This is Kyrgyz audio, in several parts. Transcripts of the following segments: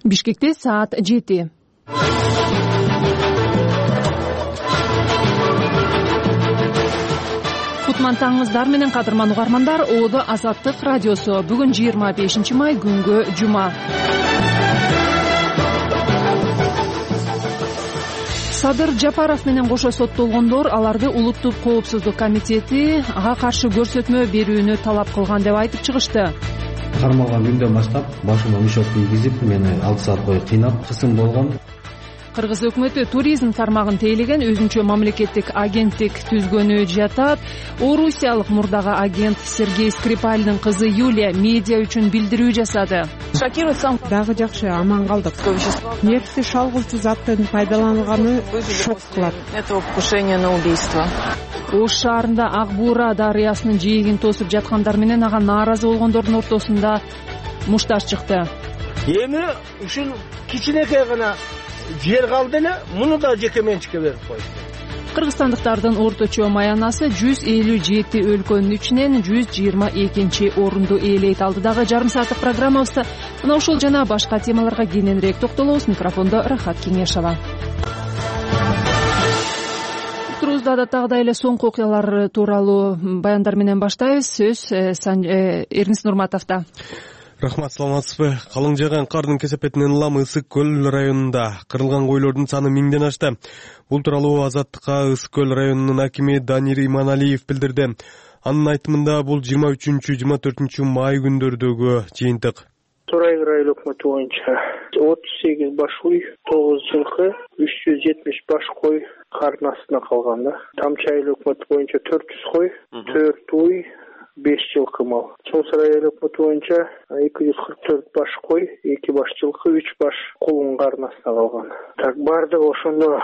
Бишкекте саат 7. Кутман таңыңыздар менен кадырман угармандар. Оодо Азаттык радиосу. Бүгүн 25 май күнгө жума. Садыр Жапаров менен кошо соттолгондор аларды улуттук коопсуздук комитети ага каршы көрсөтмө берүүнү талап кылган деп айтып чыгышты. Кармалган күндөн баштап башыма мишок кийгизип, мени 6 саат бою кыйнап, кысым болгон. Кыргыз өкмөтү туризм тармагын тейлеген өзүнчө мамлекеттик агенттик түзгөнү жатат. Орусиялык мурдагы агент Сергей Скрипальдын кызы Юлия медиа үчүн билдирүү жасады. Дагы жакшы, аман калдык. Нефти шалгуучу заттын пайдаланганы шок кылат. Это покушение на убийство. Ош шаарында Ак Буура дарыясынын жээгин тосуп жаткандар менен ага нааразы болгондордун ортосунда мушташ чыкты. Эми ушул кичинекей гана жер калды эле, муну да жеке менчикке берип койду. Кыргызстандыктардын орточо маянасы 157 өлкөнүн ичинен 122 орунду ээлейт. Алдыдагы жарым сааттык программабызда мына ушул жана башка темаларга кененирээк токтолобуз. Микрофондо Рахат Кеңешова. Турузда адаттагыдай эле соңку окуялар тууралуу баяндар менен баштайбыз. Сөз Эрнис Нурматовдо. Рахмат, саламатсызбы? Калың жааган кардын кесепетинен улам Ысык көл районунда кырылган койлордун саны 1000ден ашты. Бул тууралуу Азаттыкка Ысык көл районунун акими Данир Иманалиев билдирди. Анын айтымында бул 23-24 май күндөрдөгү жыйынтык. Торай район өкмөтү боюнча 38 баш уй, 9 жылкы, 370 баш кой кардын астына калган да. Тамчы айыл өкмөтү боюнча 400 кой, 4 уй, 5 жылкы мал. Чоң Сарай айыл өкмөтү боюнча 244 баш кой, 2 баш жылкы, 3 баш кулун кардын астына калган. Так бардыгы ошондо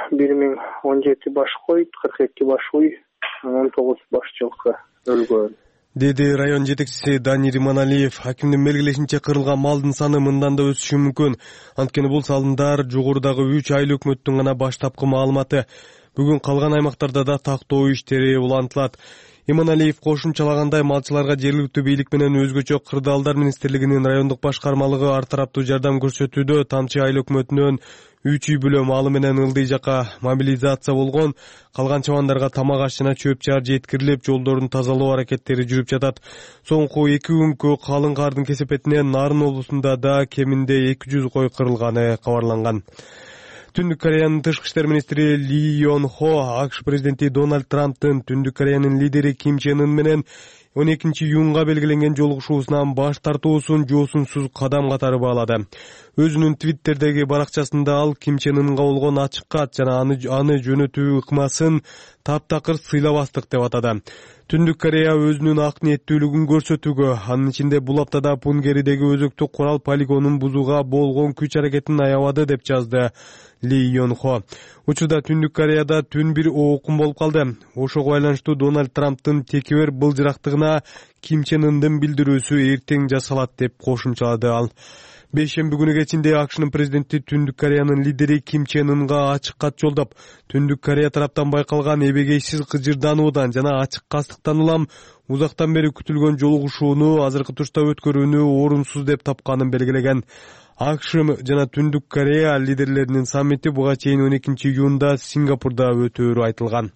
1017 баш кой, 42 баш уй, 19 баш жылкы өлгөн. Деди район жетекчиси Данир Иманалиев. Акимдин белгилешинче кырылган малдын саны мындан да өсүшү мүмкүн. Анткени бул салымдар жогорудагы 3 айыл өкмөттүн гана баштапкы маалыматы. Бүгүн калган аймактарда да тактоо иштери улантылат. Иманалиев кошумчалагандай малчыларга жергиликтүү бийлик менен өзгөчө кырдаалдар министрлигинин райондук башкармалыгы ар тараптуу жардам көрсөтүүдө. Тамчы айыл өкмөтүнөн 3 үй бүлө малы менен ылдый жака мобилизация болгон. Калган чабандарга тамак аш жана чөп чаар жеткирилип, жолдордун тазалоо аракеттери жүрүп жатат. Соңку 2 күнгө калың кардын кесепетинен Нарын облусунда да кеминде 200 кой кырылганы кабарланган. Түндүк Кореянын тышкы иштер министри Ли Йон Хо АКШ президенти Дональд Трамптын Түндүк Кореянын лидери Ким Чен Ын менен 12-июнга белгиленген жолугушуусунан баш тартуусун жоосунсуз кадам катары баалады. Өзүнүн Твиттердеги баракчасында ал Ким ЧенЫнга болгон ачык кат жана аны жөнөтүү ыкмасын таптакыр сыйлабастык деп атады. Түндүк Корея өзүнүн ак ниеттүүлүгүн көрсөтүүгө, анын ичинде бул аптада Пунгеридеги өзөктүк курал полигонун бузууга болгон күч аракетин аябады деп жазды Ли Йон Хо. Учурда Түндүк Кореяда түн бир оокун болуп калды. Ошого байланыштуу Дональд Трамптын текебер былжырактыгына Ким Чен Ындын билдирүүсү эртең жасалат деп кошумчалады ал. Бейшемби күнү кечинде АКШнын президенти Түндүк Кореянын лидери Ким Чен Ынга ачык кат жолдоп, Түндүк Корея тараптан байкалган эбегейсиз кыжырдануудан жана ачык кастыктан улам узактан бери күтүлгөн жолугушууну азыркы турушта өткөрүүнү орунсуз деп тапканын белгилеген. АКШ жана Түндүк Корея лидерлеринин саммити буга чейин 12-июнда Сингапурда өтөөрү айтылган.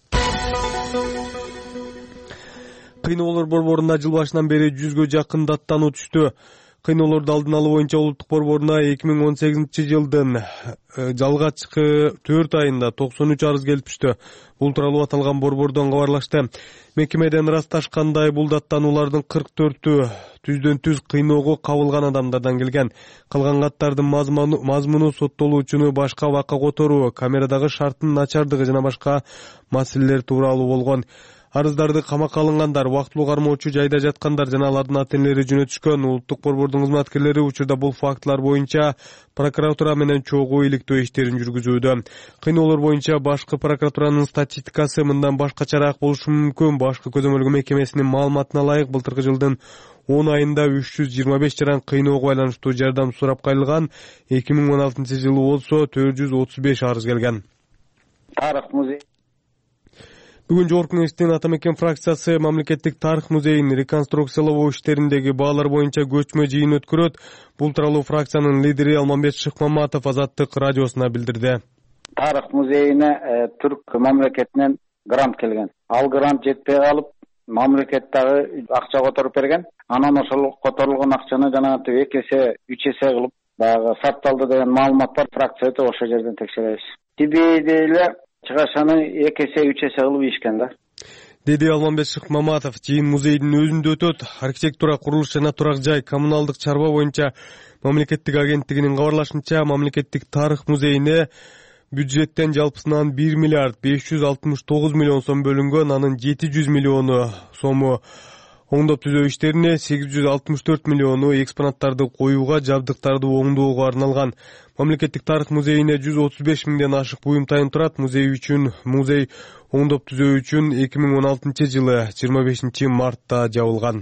Кыйноолор борборуна жыл башынан бери 100гө жакын даттануу түштү. Кыйноолорду алдын алуу боюнча улуттук борборуна 2018-жылдын жалгачкы 4 айында 93 арыз келип түштү. Бул тууралуу аталган борбордон кабарлашты. Мекемеден ырасташкандай бул даттануулардын 44-ü түздөн-түз кыйноого кабылган адамдардан келген. Калган каттардын мазмуну соттолуучуну башка абакка которуу, камерадагы шарттын начардыгы жана башка маселелер тууралуу болгон. Арыздарды камакка алынгандар, убактылуу кармоочу жайда жаткандар жана алардын ата-энелери жөнөтүшкөн. Улуттук борбордун кызматкерлери учурда бул фактылар боюнча прокуратура менен чогуу иликтөө иштерин жүргүзүүдө. Кыйноолор боюнча башкы прокуратуранын статистикасы мындан башкачараак болушу мүмкүн. Башкы көзөмөлгө мекемесинин маалыматына ылайык, былтыркы жылдын 10 айында 325 жаран кыйноого байланыштуу жардам сурап кайрылган. 2016-жылы болсо 435 арыз келген. Тарых музей Бүгүн Жогорку кеңештин Ата мекен фракциясы мамлекеттик тарых музейин реконструкциялоо иштериндеги баалар боюнча көчмө жыйын өткөрөт. Бул тууралуу фракциянын лидери Алмамбет Шыкмаматов Азаттык радиосуна билдирди. Тарых музейине түрк мамлекетинен грант келген. Ал грант жетпей калып, мамлекет дагы акча которуп берген. Анан ошол которулган акчаны жана 2 эсе 3 эсе кылып дагы сатталды деген маалымат бар. Фракцияда ошол жерден текшеребиз. Тибейде эле чыгашаны 2 эсе 3 эсе кылып ийишкен да. Деди Алмамбет Шыкмаматов. Жыйын музейдин өзүндө өтөт. Архитектура, курулуш жана турак жай, коммуналдык чарба боюнча мамлекеттик агенттигинин кабарлашынча, мамлекеттик тарых музейине бюджеттен жалпысынан 1 миллиард 569 миллион сом бөлүнгөн. Анын 700 миллиону сому оңдоп түзөө иштерине, 864 миллиону экспонаттарды коюуга, жабдыктарды оңдоого арналган. Мамлекеттик тарых музейине 135 миңден ашык буюм тайын турат. Музей оңдоп түзөө үчүн 2016 жылы 25 мартта жабылган.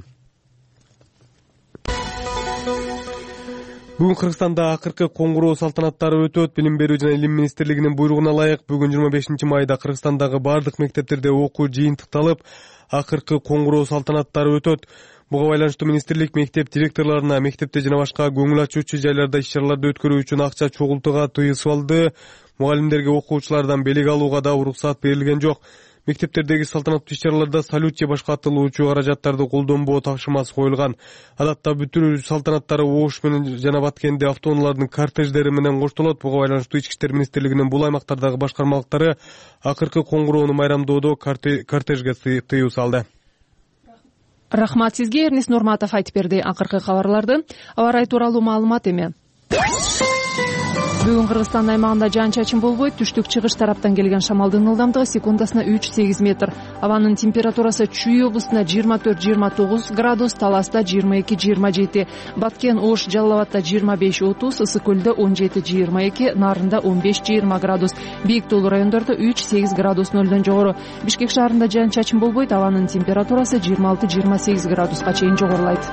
Бүгүн Кыргызстанда акыркы коңгуроо салтанаттары өтөт. Билим берүү жана илим министрлигинин буйругуна ылайык бүгүн 25 майда Кыргызстандагы бардык мектептерде окуу жыйынтыкталып, акыркы коңгуроо салтанаттары өтөт. Буга байланыштуу министрлик мектеп директорлоруна мектепте жана башка көңүл ачуучу жайларда иш-чараларды өткөрүү үчүн акча чогултууга тыюу салды. Мугалимдерге окуучулардан белек алууга да уруксат берилген жок. Мектептердеги салтанаттуу иш-чараларда салют же башка атылуучу каражаттарды колдонбоо тапшырмасы коюлган. Адатта бүтүрүү салтанаттары Ош менен жана Баткенде автоунаалардын кортеждери менен коштолот. Буга байланыштуу Ички иштер министрлигинин бул аймактардагы башкармалыктары акыркы коңгуроону майрамдоодо кортежге тыюу салды. Рахмат сизге, Эрнис Нурматов айтып берди акыркы кабарларды. Аба ырайы тууралуу маалымат эми. Бүгүн Кыргызстан аймагында жаан-чачын болбойт. Түштүк-чыгыш тараптан келген шамалдын ылдамдыгы секундасына 3-8 метр. Абанын температурасы Чүй облусунда 24-29 градус, Таласта 22-27, Баткен, Ош, Жалал абадта 25-30, Ысык көлдө 17-22, Нарында 15-20 градус. Бийик тоолуу райондордо 3-8 градус нөлдөн жогору. Бишкек шаарында жаан-чачын болбойт. Абанын температурасы 26-28 градуска чейин жогорулайт.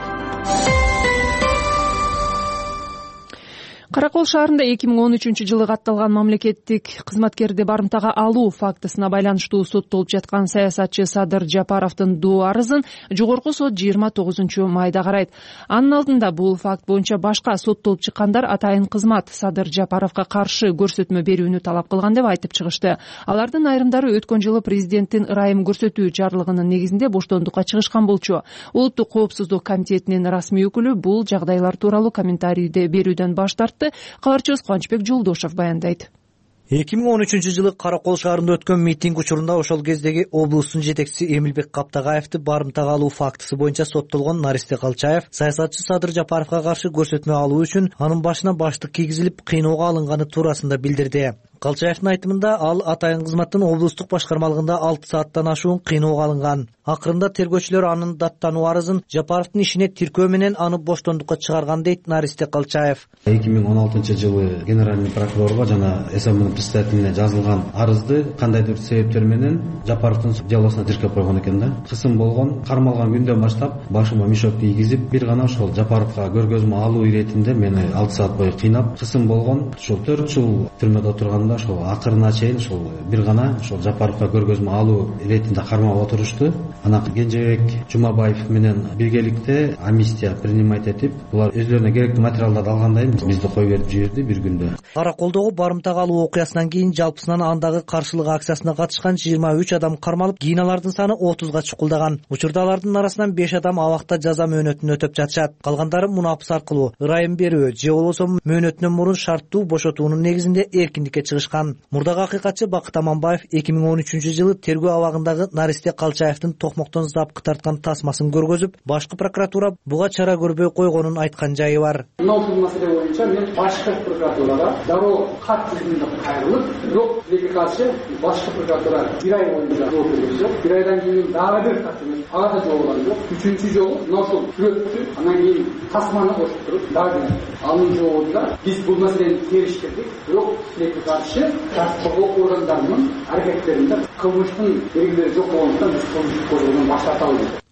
Каракол шаарында 2013 жылы катталган мамлекеттик кызматкерди барымтага алуу фактысына байланыштуу соттолуп жаткан саясатчы Садыр Жапаровдун доо арызын жогорку сот 29 майда карайт. Анын алдында бул факт боюнча башка соттолуп чыккандар атайын кызмат Садыр Жапаровго каршы көрсөтмө берүүнү талап кылган деп айтып чыгышты. Алардын айрымдары өткөн жылы президенттин ырайым көрсөтүү жарлыгынын негизинде боштондукка чыгышкан болчу. Улуттук коопсуздук комитетинин расмий өкүлү бул жагдайлар тууралуу комментарийди берүүдөн баш тартты. Каларчыбыз Кубанычбек Жолдошов баяндайт. 2013 жылы Каракол шаарында өткөн митинг учурунда ошол кездеги облустун жетекчиси Эмилбек Каптагаевди барымтага алуу фактысы боюнча соттолгон Наристе Калчаев саясатчы Садыр Жапаровго каршы көрсөтмө алуу үчүн анын башына баштык кийгизилип кыйноого алынганы туурасында билдирди. Калчаевдин айтымында ал атайын кызматтын облустук башкармалыгында 6 сааттан ашуун кыйноого алынган. Акырында тергөөчүлөр анын даттануу арызын Жапаровдун ишине тиркөө менен аны боштондукка чыгарган дейт Наристе Калчаев. 2016 жылы генеральный прокурорго жана СМН председателине жазылган арызды кандайдыр себептер менен Жапаровдун делосуна тиркеп койгон экен да. Кысым болгон, кармалган күндөн баштап башыма мешок кийгизип, бир гана ошол Жапаровго көргөзмө алуу иретинде мени 6 саат бою кыйнап, кысым болгон. Ошол 4 жыл түрмөдө турганда ошол акырына чейин ошол бир гана ошол Жапаровго көргөзмө алуу иретинде кармап отурушту. Анан Кенжебек Жумабаев менен биргеликте амнистия принимать этип, булар өзлөрүнө керектүү материалдарды алгандан кийин бизди кой берип жиберди бир күндө. Караколдогу барымтага алуу окуясынан кийин жалпысынан андагы каршылык акциясына катышкан 23 адам кармалып, кийин алардын саны 30га чукулдаган. Учурда алардын арасынан 5 адам абакта жаза мөөнөтүн өтөп жатышат. Калгандары мунапыс аркылуу ырайым берүү же болбосо мөөнөтүнөн мурун шарттуу бошотуунун негизинде эркиндикке чыгышкан. Мурдагы акыйкатчы Бакыт Аманбаев 2013 жылы тергөө абагындагы Наристе Калчаевдин токмоктон запкы тарткан тасмасын көргөзүп, башкы прокуратура буга чара көрбөй койгонун айткан жайы бар. Мынау маселе боюнча мен башкы прокуратурага дароо кат жүзүндө кайрылып, бирок бизге каршы башкы прокуратура бир ай боюнча жооп берген жок. Бир айдан кийин дагы бир катчы ага да жооп алган жок. Үчүнчү жолу мына ошол сүрөттү, анан кийин тасманы кошуп туруп дагы анын жообунда биз бул маселени териштирдик. Бирок силерге каршы тарткылоо органдарынын аракеттеринде кылмыштын белгилери жок болгондуктан биз кылмыштык кодексинен баш тартабыз.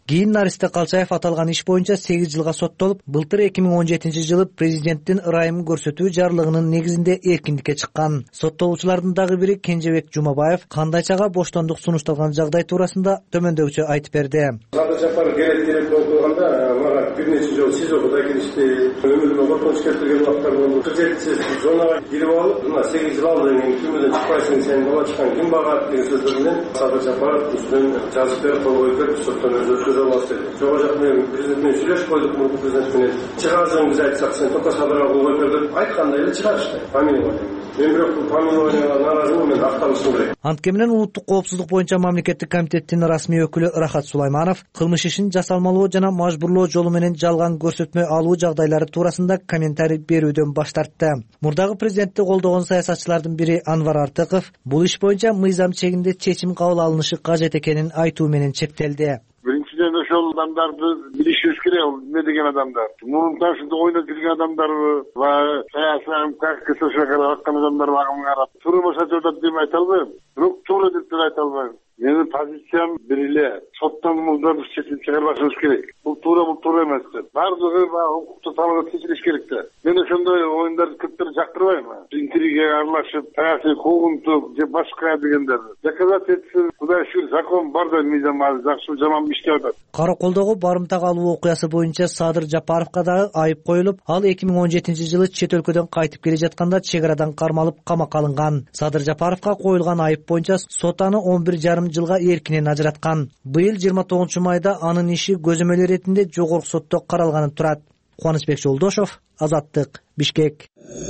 Кийин Наристе Калчаев аталган иш боюнча 8 жылга соттолуп, былтыр 2017-жылы президенттин ырайым көрсөтүү жарлыгынын негизинде эркиндикке чыккан. Соттолуучулардын дагы бири Кенжебек Жумабаев кандайчага боштондук сунушталган жагдай туурасында төмөндөгүчө айтып берди. Садыр Жапаров керектелеп окуганда мага бир нече жол СИЗОго келишти. Өмүрүмө коркунуч келтирген убактар болду. Кырсетсиз зонага кирип алып, мына 8 жыл алдын кийин түрмөдөн чыкпайсың, сен бала чыккан ким багат деген сөздөр менен Садыр Жапаров үстүнөн жазып берип кол коюп берип, соттон өзү өткөзө аласыз деди. Жок жак менен президент менен сүйлөшүп койдук, мурунку президент менен. Чыгарсаң биз айтсак, сен тока Садырга кол коюп бер деп айткандай эле чыгарышты. Помилование. Мен бирок бул помилованияга нааразымын, мен акталышым керек. Анткени менен улуттук коопсуздук боюнча мамлекеттик комитеттин расмий өкүлү Рахат Сулайманов кылмыш ишин жасалмалоо жана мажбурлоо жолу менен жалган көрсөтмө алуу жагдайлары туурасында комментарий берүүдөн баш тартты. Мурдагы президентти колдогон саясатчылардын бири Анвар Артыков бул иш боюнча мыйзам чегинде чечим кабыл алынышы кажет экенин айтуу менен чектелди. Биринчиден ошол адамдарды билишибиз керек, эмне деген адамдар. Мурунтан ушинтип ойноп жүргөн адамдарбы, саясий как КСШ карап аткан адамдар багымын карап. Туура болсо жолдоп деп айта албайм. Бирок туура деп айта албайм. Менин позициям бир эле. Соттон мурдагы чечим чыгарбашыбыз керек. Бул туура эмес деп. Бардыгы укуктук талап чечилиш керек да. Мен ошондой оюндарды көптөр жактырбайм. Интригага аралашып, саясий куугунтук же башка дегендерди. Доказать этсин, Кудай шүгүр, закон бар да мыйзам бар, жакшы жаман иштеп атат. Караколдогу барымтак алуу окуясы боюнча Садыр Жапаровго дагы айып коюлуп, ал 2017-жылы чет өлкөдөн кайтып келе жатканда чек арадан кармалып камакка алынган. Садыр Жапаровго коюлган айып боюнча сот аны 11,5 жылга эркинен ажыраткан. Быйыл 29 майда анын иши көзөмөл иретинде жогорку сотто каралганы турат. Кубанычбек Жолдошов, Азаттык, Бишкек.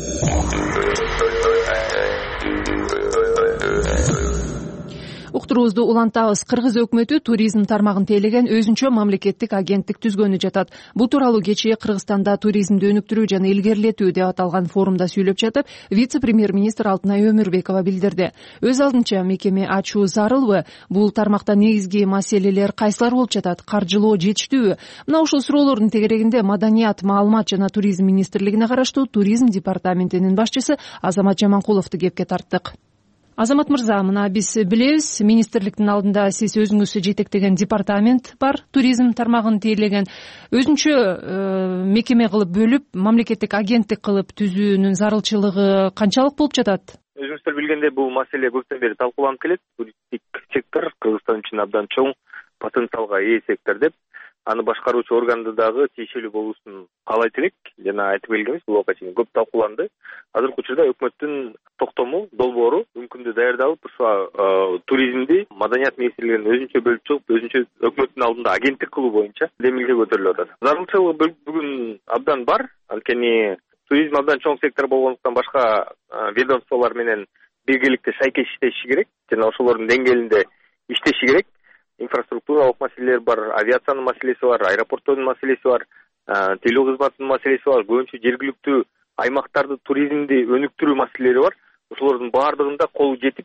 Уктуруубузду улантабыз. Кыргыз өкмөтү туризм тармагын тейлеген өзүнчө мамлекеттик агенттик түзгөнү жатат. Бул тууралуу кечээ Кыргызстанда туризмди өнүктүрүү жана илгерилетүү деп аталган форумда сүйлөп жатып, вице-премьер-министр Алтынай Өмүрбекова билдирди. Өз алдынча мекеме ачуу зарылбы? Бул тармакта негизги маселелер кайсылар болуп жатат? Каржылоо жетиштүүбү? Мына ушул суроолордун тегерегинде Маданият, маалымат жана туризм министрлигине караштуу туризм департаментинин башчысы Азамат Жаманкуловду кепке тарттык. Азамат мырза, мына биз билебиз, министрликтин алдында сиз өзүңүз жетектеген департамент бар, туризм тармагын тейлеген. Өзүнчө мекеме кылып бөлүп, мамлекеттик агенттик кылып түзүүнүн зарылчылыгы канчалык болуп жатат? Өзүңүздөр билгендей, бул маселе көптөн бери талкууланып келет. Туристик сектор Кыргызстан үчүн абдан чоң потенциалга ээ сектор деп, аны башкаруучу органды дагы тиешелүү болуусун каалайт элек жана айтып келгенбиз. Бул убакка чейин көп талкууланды. Азыркы учурда өкмөттүн токтому, долбоору мүмкүндүү даярдалып, ошо туризмди Маданият министрлигинин өзүнчө бөлүп чыгып, өзүнчө өкмөттүн алдында агенттик кылуу боюнча демилге көтөрүлүп атат. Зарылчылыгы бүгүн абдан бар. Анткени туризм абдан чоң сектор болгондуктан башка ведомстволор менен биргеликте шайкеш иштеши керек жана ошолордун деңгээлинде иштеши керек. Инфраструктуралык маселелер бар, авиациянын маселеси бар, аэропорттордун маселеси бар, тейлөө кызматынын маселеси бар, көбүнчө жергиликтүү аймактарды туризмди өнүктүрүү маселелери бар. Ошолордун баардыгында колу жетип,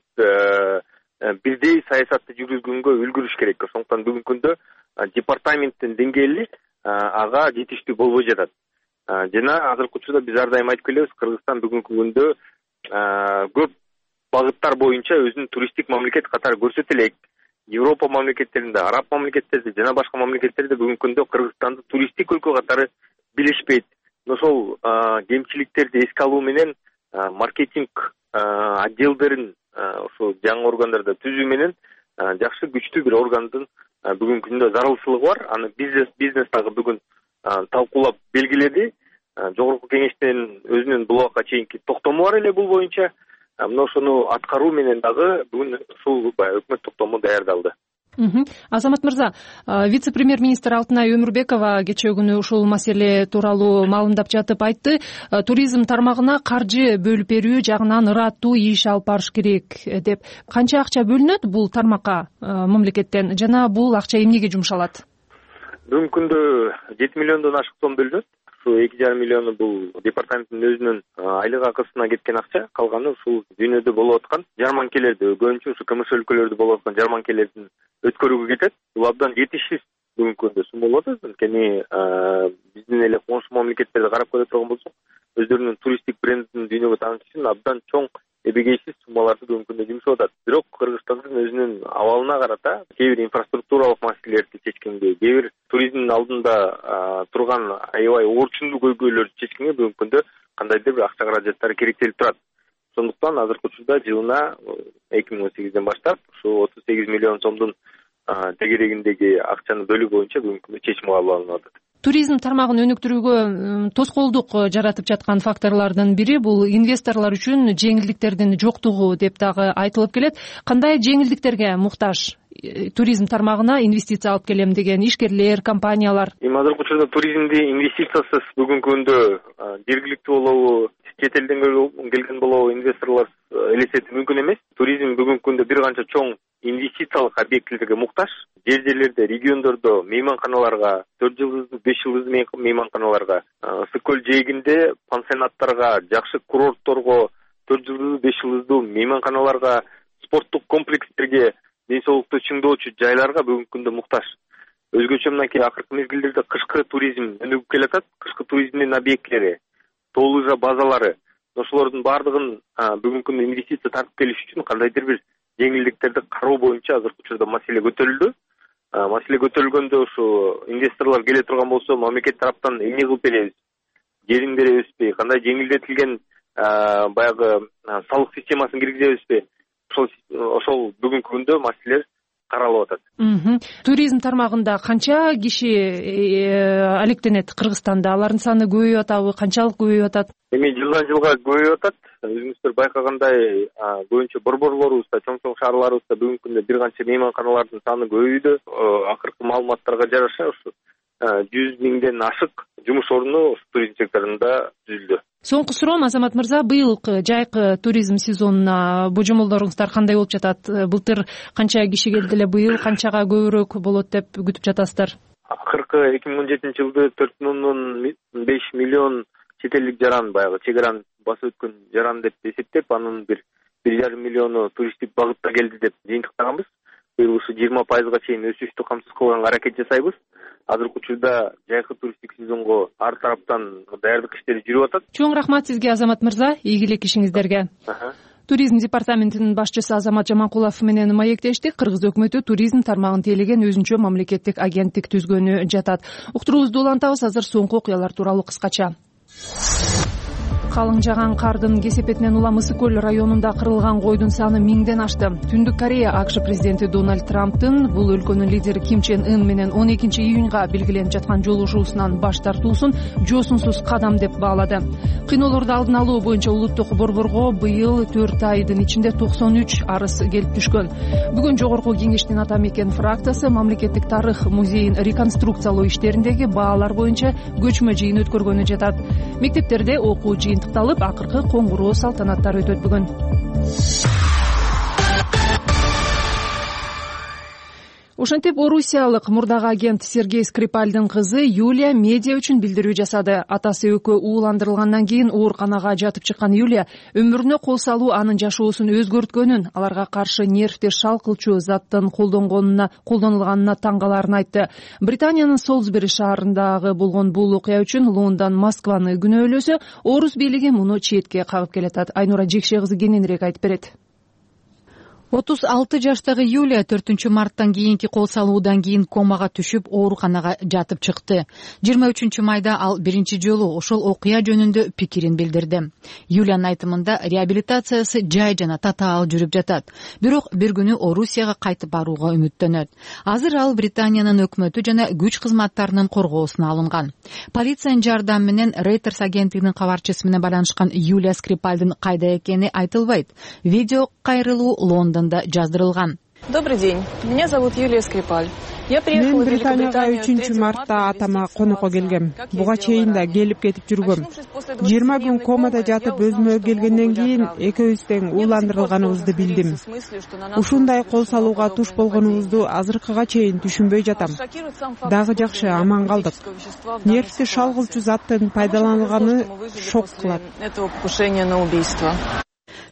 бирдей саясатты жүргүзгөнгө үлгүрүш керек. Ошондуктан бүгүнкү күндө департаменттин деңгээли ага жетиштүү болбой жатат. Жана азыркы учурда биз ар дайым айтып келебиз, Кыргызстан бүгүнкү күндө көп багыттар боюнча өзүн туристтик мамлекет катары көрсөтө элек. Европа мамлекеттеринде, араб мамлекеттеринде жана башка мамлекеттерде бүгүнкү күндө Кыргызстанды туристтик өлкө катары билишпейт. Ошол кемчиликтерди эске алуу менен маркетинг отделдерин ошо жаңы органдарда түзүү менен жакшы күчтүү бир органдын бүгүнкү күндө зарылчылыгы бар. Аны бизнес дагы бүгүн талкуулап белгиледи. Жогорку кеңештин өзүнүн бул убакка чейинки токтому бар эле бул боюнча. Мына ошону аткаруу менен дагы бүгүн ушул өкмөт токтому даярдалды. Азамат мырза, вице-премьер-министр Алтынай Өмүрбекова кечээ күнү ушул маселе тууралуу маалымдап жатып айтты, туризм тармагына каржы бөлүп берүү жагынан ыраттуу иш алып барыш керек деп. Канча акча бөлүнөт бул тармакка мамлекеттен жана бул акча эмнеге жумшалат? Бүгүнкү күндө 7 миллиондон ашык сом бөлүнөт. Ушу 2,5 миллиону бул департаменттин өзүнүн айлык акысына кеткен акча, калганы ушул дүйнөдө болуп аткан жарманкелерди, көбүнчө ушу КМШ өлкөлөрдө болуп аткан жарманкелердин өткөрүүгө кетет. Бул абдан жетишсиз бүгүнкү күндө сум болуп атат. Анткени биздин эле коңшу мамлекеттерди карап көрө турган болсок, өздөрүнүн туристтик брендин дүйнөгө таанытыш үчүн абдан чоң эбегейсиз суммаларды бүгүнкү күндө жумшап атат. Бирок Кыргызстандын өзүнүн абалына карата кээ бир инфраструктуралык маселелерди чечкенге, кээ бир туризмдин алдында турган аябай орчундуу көйгөйлөрдү чечкенге бүгүнкү күндө кандайдыр бир акча каражаттары керектелип турат. Сондуктан азыркы учурда жылына 2018ден баштап ушу 38 миллион сомдун тегерегиндеги акчанын бөлүгү боюнча бүгүнкү күндө чечим кабыл алынып атат. Туризм тармагын өнүктүрүүгө тоскоолдук жаратып жаткан факторлордун бири бул инвесторлор үчүн жеңилдиктердин жоктугу деп дагы айтылып келет. Кандай жеңилдиктерге муктаж туризм тармагына инвестиция алып келем деген ишкерлер, компаниялар? Эми азыркы учурда туризмди инвестициясыз бүгүнкү күндө жергиликтүү болобу, чет элден келген болобу инвесторлор элестетүү мүмкүн эмес. Туризм бүгүнкү күндө бир канча чоң инвестициялык объектилерге муктаж. Жерлерде, региондордо мейманканаларга, 4 жылдыздуу, 5 жылдыздуу мейманканаларга, ысык көл жээгинде пансионаттарга, жакшы курортторго, 4 жылдыздуу, 5 жылдыздуу мейманканаларга, спорттук комплекстерге, ден соолукту чыңдоочу жайларга бүгүнкү күндө муктаж. Өзгөчө мынакей акыркы мезгилдерде кышкы туризм өнүгүп келатат. Кышкы туризмдин объектилери, тоо лыжа базалары, ошолордун баардыгын бүгүнкү күндө инвестиция тартып келиш үчүн кандайдыр бир жеңилдиктерди кароо боюнча азыркы учурда маселе көтөрүлдү. Маселе көтөрүлгөндө ушу инвесторлор келе турган болсо, мамлекет тараптан эмне кылып беребиз, жерин беребизби, кандай жеңилдетилген баягы салык системасын киргизебизби, ошол бүгүнкү күндө маселелер каралып атат. Туризм тармагында канча киши алектенет Кыргызстанда? Алардын саны көбөйүп атабы, канчалык көбөйүп атат? Эми жылдан жылга көбөйүп атат. Өзүңүздөр байкагандай көбүнчө борборлорубузда, чоң шаарларыбызда бүгүнкү күндө бир канча мейманканалардын саны көбөйдү. Акыркы маалыматтарга жараша ушу 100 миңден ашык жумуш орну туризм секторунда түзүлдү. Соңку суроом, Азамат мырза, быйылкы жайкы туризм сезонуна божомолдоруңуздар кандай болуп жатат? Былтыр канча киши келди эле, быйыл канчага көбүрөөк болот деп күтүп жатасыздар? Акыркы 2017 жылды 4,5 миллион чет элдик жаран, баягы чек араны басып өткөн жаран деп эсептеп, анын 1,5 миллиону туристтик багытта келди деп жыйынтыктаганбыз. Быйыл ушу 20%га чейин өсүштү камсыз кылганга аракет жасайбыз. Азыркы учурда жайкы туристтик сезонго ар тараптан даярдык иштери жүрүп атат. Чоң рахмат сизге, Азамат мырза, ийгилик ишиңиздерге. Туризм департаментинин башчысы Азамат Жаманкулов менен маектештик. Кыргыз өкмөтү туризм тармагын тейлеген өзүнчө мамлекеттик агенттик түзгөнү жатат. Уктуруубузду улантабыз, азыр соңку окуялар тууралуу кыскача. Калың жаган кардын кесепетинен улам Ысык көл районунда кырылган койдун саны 1000ден ашты. Түндүк Корея АКШ президенти Дональд Трамптын бул өлкөнүн лидери Ким Чен Ын менен 12-июнга белгиленип жаткан жолугушуусунан баш тартуусун жоосунсуз кадам деп баалады. Кыйноолорду алдын алуу боюнча улуттук борборго быйыл 4 айдын ичинде 93 арыз келип түшкөн. Бүгүн Жогорку Кеңештин ата мекен фракциясы мамлекеттик тарых музейин реконструкциялоо иштериндеги баалар боюнча көчмө жыйын өткөргөнү жатат. Мектептерде окуу жыйынтыкталып, акыркы коңгуроо салтанаттары өтөт бүгүн. Ошентип, орусиялык мурдагы агент Сергей Скрипальдын кызы Юлия медиа үчүн билдирүү жасады. Атасы экөө ууландырылгандан кийин ооруканага жатып чыккан Юлия өмүрүнө кол салуу анын жашоосун өзгөрткөнүн, аларга каршы нервти шалкылчу заттын колдонулганына таң калаарын айтты. Британиянын Солсбери шаарындагы болгон бул окуя үчүн Лондон Москваны күнөөлөсө, орус бийлиги муну четке кагып келатат. Айнура Жекше кызы кененирээк айтып берет. 36 жаштагы Юлия 4 марттан кийинки кол салуудан кийин комага түшүп, ооруканага жатып чыкты. 23 майда ал биринчи жолу ошол окуя жөнүндө пикирин билдирди. Юлиянын айтымында реабилитациясы жай жана татаал жүрүп жатат. Бирок бир күнү Орусияга кайтып барууга үмүттөнөт. Азыр ал Британиянын өкмөтү жана күч кызматтарынын коргоосуна алынган. Полициянын жардамы менен Reuters агенттигинин кабарчысы менен байланышкан Юлия Скрипальдын кайда экени айтылбайт. Видео кайрылуу Лондон жаздырылган. Добрый день. Меня зовут Юлия Скрипаль. Я приехала в Британияга 3 мартта атама конокко келгем. Буга чейин да келип кетип жүргөм. 20 күн комада жатып өзүмө келгенден кийин экөөбүз тең ууландырылганыбызды билдим. Ушундай кол салууга туш болгонубузду азыркыга чейин түшүнбөй жатам. Дагы жакшы аман калдык. Нервти шалгылчу заттын пайдаланылганы шок кылат.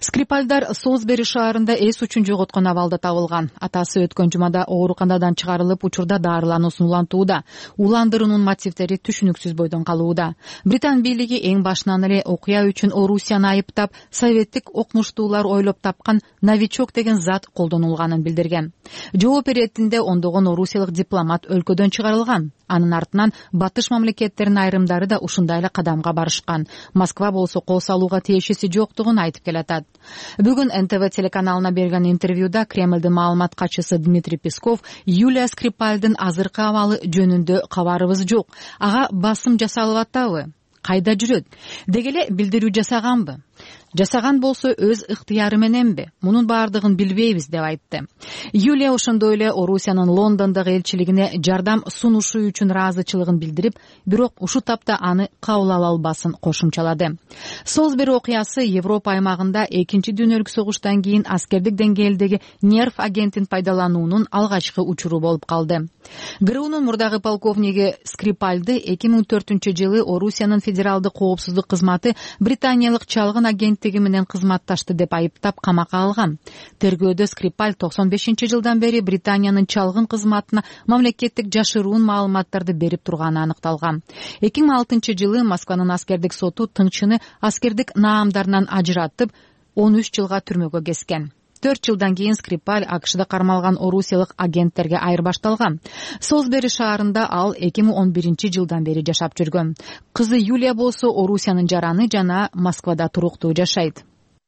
Скрипальдар Солсбери шаарында эс учун жоготкон абалда табылган. Атасы өткөн жумада ооруканадан чыгарылып, учурда дарылануусун улантууда. Уландыруунун мотивдери түшүнүксүз бойдон калууда. Британ бийлиги эң башынан эле окуя үчүн Орусияны айыптап, советтик окумуштуулар ойлоп тапкан новичок деген зат колдонулганын билдирген. Жооп иретинде ондогон орусиялык дипломат өлкөдөн чыгарылган. Анын артынан батыш мамлекеттеринин айрымдары да ушундай эле кадамга барышкан. Москва болсо кол салууга тиешеси жоктугун айтып келатат. Бүгүн НТВ телеканалына берген интервьюда Кремлдин маалымат катчысы Дмитрий Песков Юлия Скрипальдын азыркы абалы жөнүндө кабарыбыз жок. Ага басым жасалып атабы? Кайда жүрөт? Деги эле билдирүү жасаганбы? Жасаган болсо өз ыктыяры мененби? Мунун баардыгын билбейбиз деп айтты. Юлия ошондой эле Орусиянын Лондондогу элчилигине жардам сунушу үчүн ыраазычылыгын билдирип, бирок ушул тапта аны кабыл ала албасын кошумчалады. Солсбери окуясы Европа аймагында экинчи дүйнөлүк согуштан кийин аскердик деңгээлдеги нерв агентин пайдалануунун алгачкы учуру болуп калды. ГРУнун мурдагы полковниги Скрипальды 2004-жылы Орусиянын федералдык коопсуздук кызматы британиялык чалгын агенттиги менен кызматташты деп айыптап камакка алган. Тергөөдө Скрипаль 95-жылдан бери Британиянын чалгын кызматына мамлекеттик жашыруун маалыматтарды берип турганы аныкталган. 2006-жылы Москванын аскердик соту тыңчыны аскердик наамдарынан ажыратып, 13 жылга түрмөгө кескен. 4 жылдан кийин Скрипаль АКШда кармалган орусиялык агенттерге айырбашталган. Солсбери шаарында ал 2011-жылдан бери жашап жүргөн. Кызы Юлия болсо Орусиянын жараны жана Москвада туруктуу жашайт.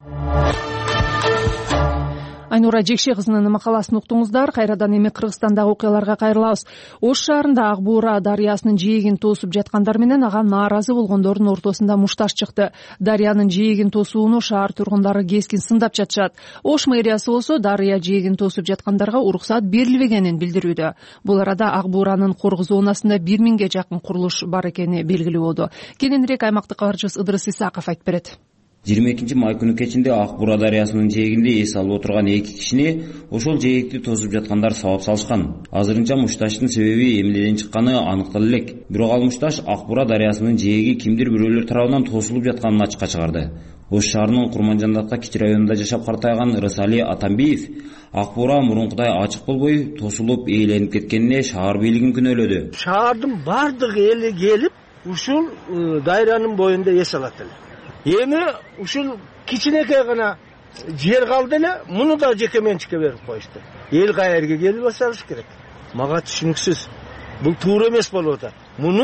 Айнура Жекше кызынын макаласын уктуңуздар. Кайрадан эми Кыргызстандагы окуяларга кайрылабыз. Ош шаарында Ак Буура дарыясынын жээгин тосуп жаткандар менен ага нааразы болгондордун ортосунда мушташ чыкты. Дарыянын жээгин тосууну шаар тургундары кескин сындап жатышат. Ош мэриясы болсо дарыя жээгин тосуп жаткандарга уруксат берилбегенин билдирүүдө. Бул арада Ак Бууранын коргу зонасында 1000ге жакын курулуш бар экени белгилүү болду. Кененирээк аймактык кабарчыбыз Ыдырыс Исаков айтып берет. 22 май күнү кечинде Ак Буура дарыясынын жээгинде эс алып отурган 2 кишини ошол жээгти тосуп жаткандар сабап салышкан. Азырынча мушташтын себеби эмнеден чыкканы аныктала элек. Бирок ал мушташ Ак Буура дарыясынын жээги кимдир бирөөлөр тарабынан тосулуп жатканын ачыкка чыгарды. Ош шаарынын Курманжандатка кичи районунда жашап картайган Рысали Атамбиев Ак Буура мурункудай ачык болбой тосулуп ээленип кеткенине шаар бийлигин күнөөлөдү. Шаардын бардык эли келип, ушул дайранын боюнда эс алат эле. Эми ушул кичинекей гана жер калды эле, муну да жеке менчикке берип коюшту. Эл каерге келип алыш керек. Мага түшүнүксүз. Бул туура эмес болуп атат.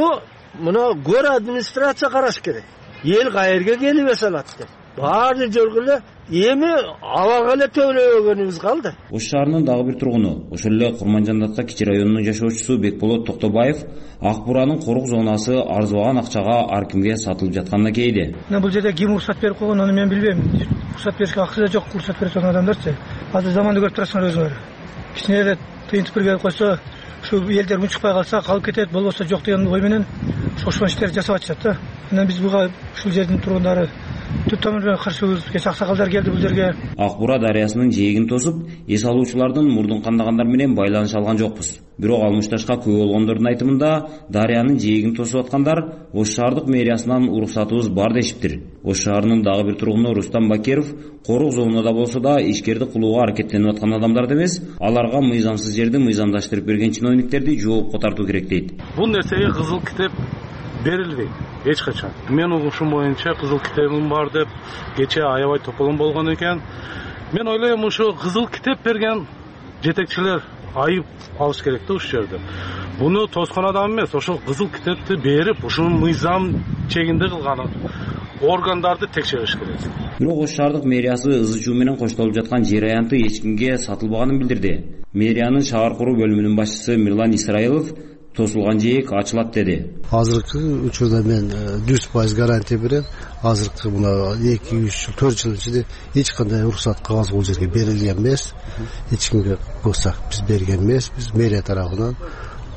Муну гөр администрация караш керек. Эл каерге келип алат деп. Баары жолго эле эми абага эле төлөбөгөнүбүз калды. Ош шаарынын дагы бир тургуну, ошол эле Курманжандатка кичи районунун жашоочусу Бекболот Токтобаев Ак Бууранын корук зонасы арзыбаган акчага ар кимге сатылып жатканына кейди. Бул жерде ким уруксат берип койгон, аны мен билбейм. Уруксат беришке акча жок, уруксат берип турган адамдарчы. Азыр заманды көрүп турасыңар өзүңөр. Кичине эле тыйынтып бир келип койсо, ушу элдер мунчукпай калса, калып кетет, болбосо жок деген ой менен ошол иштерди жасап атышат да. Анан биз буга ушул жердин тургундары түп тамыры каршыбыз. Кеч аксакалдар келди бул жерге. Ак Буура дарыясынын жээгин тосуп, эс алуучулардын мурдун кандагандар менен байланыша алган жокпуз. Бирок ал мушташка күбө болгондордун айтымында, дарыянын жээгин тосуп аткандар Ош шаардык мэриясынан уруксатыбыз бар дешиптир. Ош шаарынын дагы бир тургуну Рустам Бакеров корук зонада болсо да ишкерди кылууга аракеттенип аткан адамдар эмес, аларга мыйзамсыз жерди мыйзамдаштырып берген чиновниктерди жоопко тартуу керек дейт. Бул нерсеге кызыл китеп берилбейт эч качан. Мен угушум боюнча кызыл китебим бар деп кечээ аябай тополон болгон экен. Мен ойлойм, ушу кызыл китеп берген жетекчилер айып алыш керек да ушул жерде. Буну тоскон адам эмес, ошол кызыл китепти берип, ушуну мыйзам чегинде кылган органдарды текшериш керек. Бирок Ош шаардык мэриясы ызы чуу менен коштолуп жаткан жер аянты эч кимге сатылбаганын билдирди. Мэриянын шаар куруу бөлүмүнүн башчысы Мирлан Исраилов тосулган жээк ачылат деди. Азыркы учурда мен 100% гарантия берем. Азыркы мына 2-3 жыл, 4 жыл ичинде эч кандай уруксат кагаз бул жерге берилген эмес. Эч кимге болсо биз берген эмес. Биз мэрия тарабынан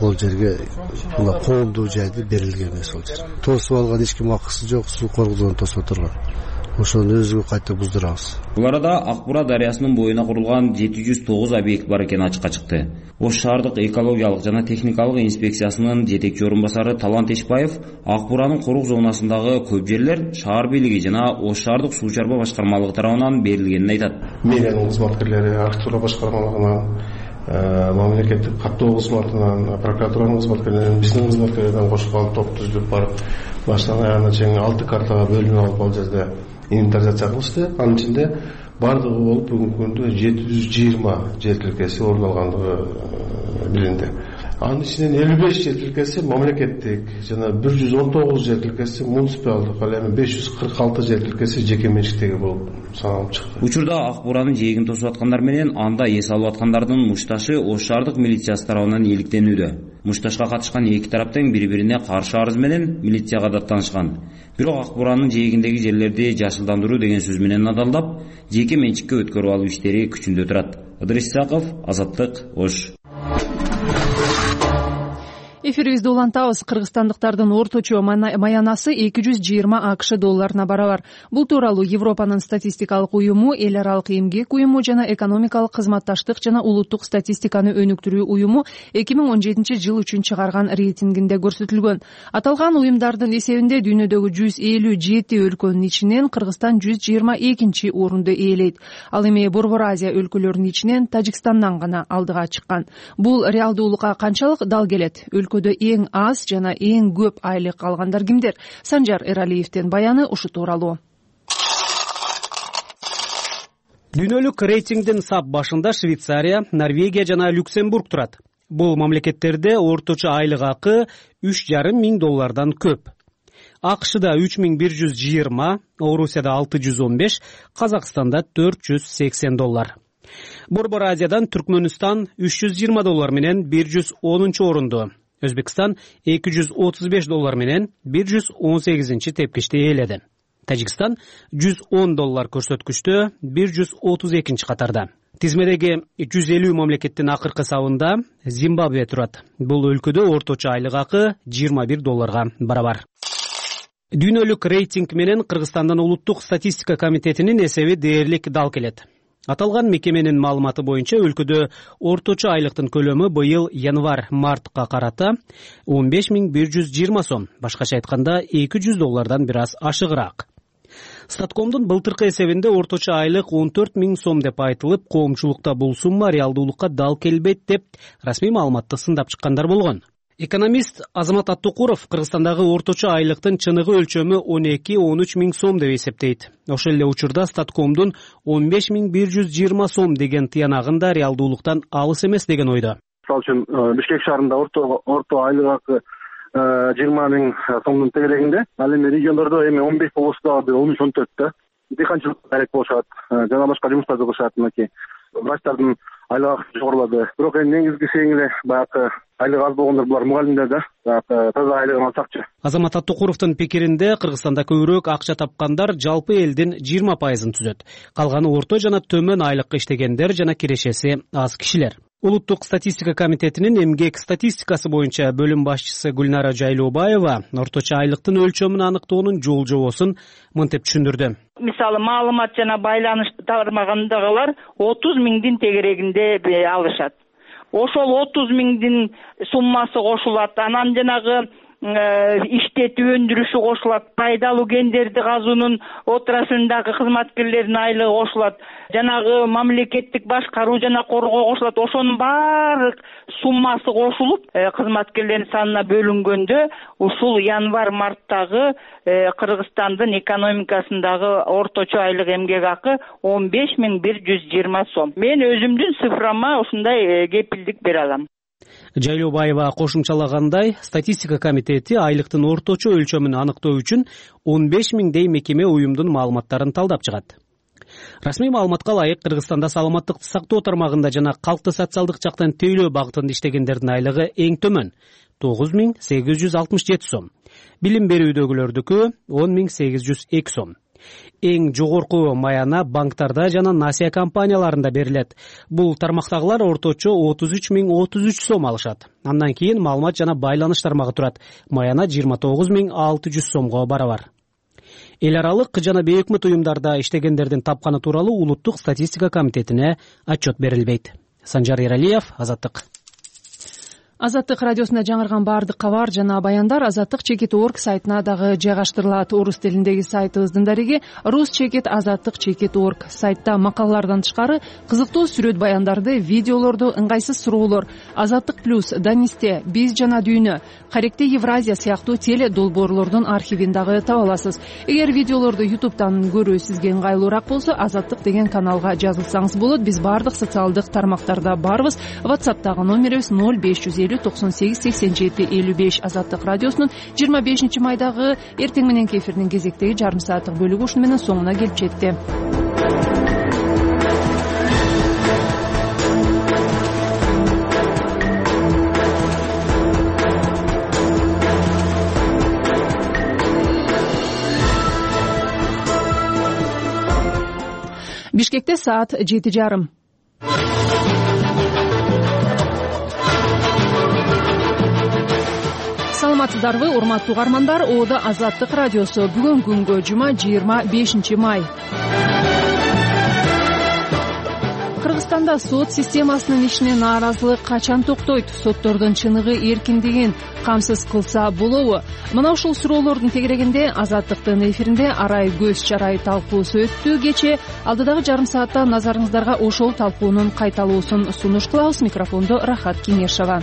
ол жерге мына коомдуу жайды берилген эмес. Ол жер тосуп алган эч ким акысы жок, суу коргоздон тосуп отурган. Ошону өзүгө кайта буздурабыз. Бул арада Ак Бура дарыясынын боюна курулган 709 объект бар экени ачыкка чыкты. Ош шаардык экологиялык жана техникалык инспекциясынын жетекчи орун басары Талант Эшбаев Ак Буранын корук зонасындагы көп жерлер шаар бийлиги жана Ош шаардык суу чарба башкармалыгы тарабынан берилгенин айтат. Мэриянын кызматкерлери, архитектура башкармалыгынан, мамлекеттик каттоо кызматынан, прокуратуранын кызматкерлеринен, биздин кызматкерлерден кошулган топ түзүлүп барып, баштан аягына чейин 6 картага бөлүнүп алып ал жерде инвентаризация кылышты. Анын ичинде бардыгы болуп бүгүнкү күндө 720 жер тилкеси орун алгандыгы билинди. Анын ичинен 55 жер тилкеси мамлекеттик жана 119 жер тилкеси муниципалдык, ал эми 546 жер тилкеси жеке менчиктеги болуп саналып чыкты. Учурда Ак Буранын жээгин тосуп аткандар менен анда эс алып аткандардын мушташы Ош шаардык милициясы тарабынан ийгиликтенүүдө. Мушташка катышкан эки тарап тең бири-бирине каршы арыз менен милицияга даттанышкан. Бирок Ак Буранын жээгиндеги жерлерди жашылдандыруу деген сөз менен надалдап, жеке менчикке өткөрүп алуу иштери күчүндө турат. Ыдырыс Исаков, Азаттык, Ош. Эфирибизди улантабыз. Кыргызстандыктардын орточо маянасы 220 АКШ долларына барабар. Бул тууралуу Европанын статистикалык уюму, эл аралык эмгек уюму жана экономикалык кызматташтык жана улуттук статистиканы өнүктүрүү уюму 2017 жыл үчүн чыгарган рейтингинде көрсөтүлгөн. Аталган уюмдардын эсебинде дүйнөдөгү 157 өлкөнүн ичинен Кыргызстан 122 орунду ээлейт. Ал эми Борбор Азия өлкөлөрүнүн ичинен Тажикстандан гана алдыга чыккан. Бул реалдуулукка канчалык дал келет? Өлкөдө эң аз жана эң көп айлык алгандар кимдер? Санжар Эралиевдин баяны ушу тууралуу. Дүйнөлүк рейтингдин сап башында Швейцария, Норвегия жана Люксембург турат. Бул мамлекеттерде орточо айлык акы 3,5 миң доллардан көп. АКШда 3120, Орусияда 615, Казакстанда 480 доллар. Борбор Азиядан Түркмөнстан 320 доллар менен 110 орунду. Өзбекстан 235 доллар менен 118 тепкичти ээледи. Тажикстан 110 доллар көрсөткүчтө 132 катарда. Тизмедеги 150 мамлекеттин акыркы сабында Зимбабве турат. Бул өлкөдө орточо айлык акы 21 долларга барабар. Дүйнөлүк рейтинг менен Кыргызстандын улуттук статистика комитетинин эсеби дээрлик дал келет. Аталган мекеменин маалыматы боюнча өлкөдө орточо айлыктын көлөмү быйыл январь-мартка карата 15120 сом, башкача айтканда 200 доллардан бир аз ашыгыраак. Статкомдун былтыркы эсебинде орточо айлык 14 миң сом деп айтылып, коомчулукта бул сумма реалдуулукка дал келбейт деп расмий маалыматты сындап чыккандар болгон. Экономист Азамат Аттукуров Кыргызстандагы орточо айлыктын чыныгы өлчөмү 12-13 миң сом деп эсептейт. Ошол эле учурда Статкомдун 15120 сом деген тыянагында реалдуулуктан алыс эмес деген ойдо. Мисалы үчүн Бишкек шаарында орто айлык акы 20 миң сомдун тегерегинде, ал эми региондордо эми 15 болсо да 13-14 да. Дыйканчылык керек болушат, жана башка жумуштарды кылышат мынакей. Врачтардын айлык акысы жогорулады. Бирок эми негизгиси эле баягы айлык аз болгондор булар мугалимдер да. Таза айлыгын алсакчы. Азамат Аттукуровдун пикиринде Кыргызстанда көбүрөөк акча тапкандар жалпы элдин 20% түзөт. Калганы орто жана төмөн айлыкка иштегендер жана кирешеси аз кишилер. Улуттук статистика комитетинин эмгек статистикасы боюнча бөлүм башчысы Гүлнара Жайлообаева орточо айлыктын өлчөмүн аныктоонун жол жобосун мынтип түшүндүрдү. Мисалы маалымат жана байланыш тармагындагылар 30 миңдин тегерегинде алышат. Ошол 30 миңдин суммасы кошулат. Анан жанагы иштетүү өндүрүшү кошулат, пайдалуу кендерди казуунун отраслындагы кызматкерлердин айлыгы кошулат, жанагы мамлекеттик башкаруу жана коргоо кошулат. Ошонун баардык суммасы кошулуп, кызматкерлердин санына бөлүнгөндө ушул январь-марттагы Кыргызстандын экономикасындагы орточо айлык эмгек акы 15120 сом. Мен өзүмдүн цифрама ушундай кепилдик бере алам. Жайлообаева кошумчалагандай, статистика комитети айлыктын орточо өлчөмүн аныктоо үчүн 15 миңдей мекеме уюмдун маалыматтарын талдап чыгат. Расмий маалыматка ылайык Кыргызстанда саламаттыкты сактоо тармагында жана калкты социалдык жактан тейлөө багытында иштегендердин айлыгы эң төмөн 9867 сом. Билим берүүдөгүлөрдүкү 10802 сом. Эң жогорку маяна банктарда жана насыя компанияларында берилет. Бул тармактагылар орточо 33.033 сом алышат. Андан кийин маалымат жана байланыш тармагы турат. Маяна 29.600 сомго барабар. Эл аралык жана бейөкмөт уюмдарда иштегендердин тапканы тууралуу улуттук статистика комитетине отчет берилбейт. Санжар Эралиев, Азаттык. Азаттык радиосуна жаңырган баардык кабар жана баяндар azattik.org сайтына дагы жайгаштырылат. Орус тилиндеги сайтыбыздын дареги rus.azattik.org. Сайтта макалалардан тышкары кызыктуу сүрөт баяндарды, видеолорду, ыңгайсыз суроолор, Азаттык плюс, Данисте, Биз жана дүйнө, Каректе Евразия сыяктуу теле долбоорлордун архивин дагы таба аласыз. Эгер видеолорду YouTube'дан көрүү сизге ыңгайлуураак болсо, Азаттык деген каналга жазылсаңыз болот. Биз баардык социалдык тармактарда барбыз. WhatsApp'тагы номерибиз 0550-98-87-55. Азаттык радиосунун 25 майдагы эртең мененки эфирдин кезектеги жарым сааттык бөлүгү ушуну менен соңуна келип жетти. Бишкекте саат 7:30. Саламатсыздарбы, урматтуу угармандар? Оодо Азаттык радиосу. Бүгүн күнгө жума 25 май. Кыргызстанда сот системасынын ишине нааразылык качан токтойт? Соттордун чыныгы эркиндигин камсыз кылса болобу? Мына ушул суроолордун тегерегинде Азаттыктын эфиринде арай көз чарай талкуусу өттү. Кече алдыдагы жарым саатта назарыңыздарга ошол талкуунун кайталуусун сунуш кылабыз. Микрофондо Рахат Кеңешова.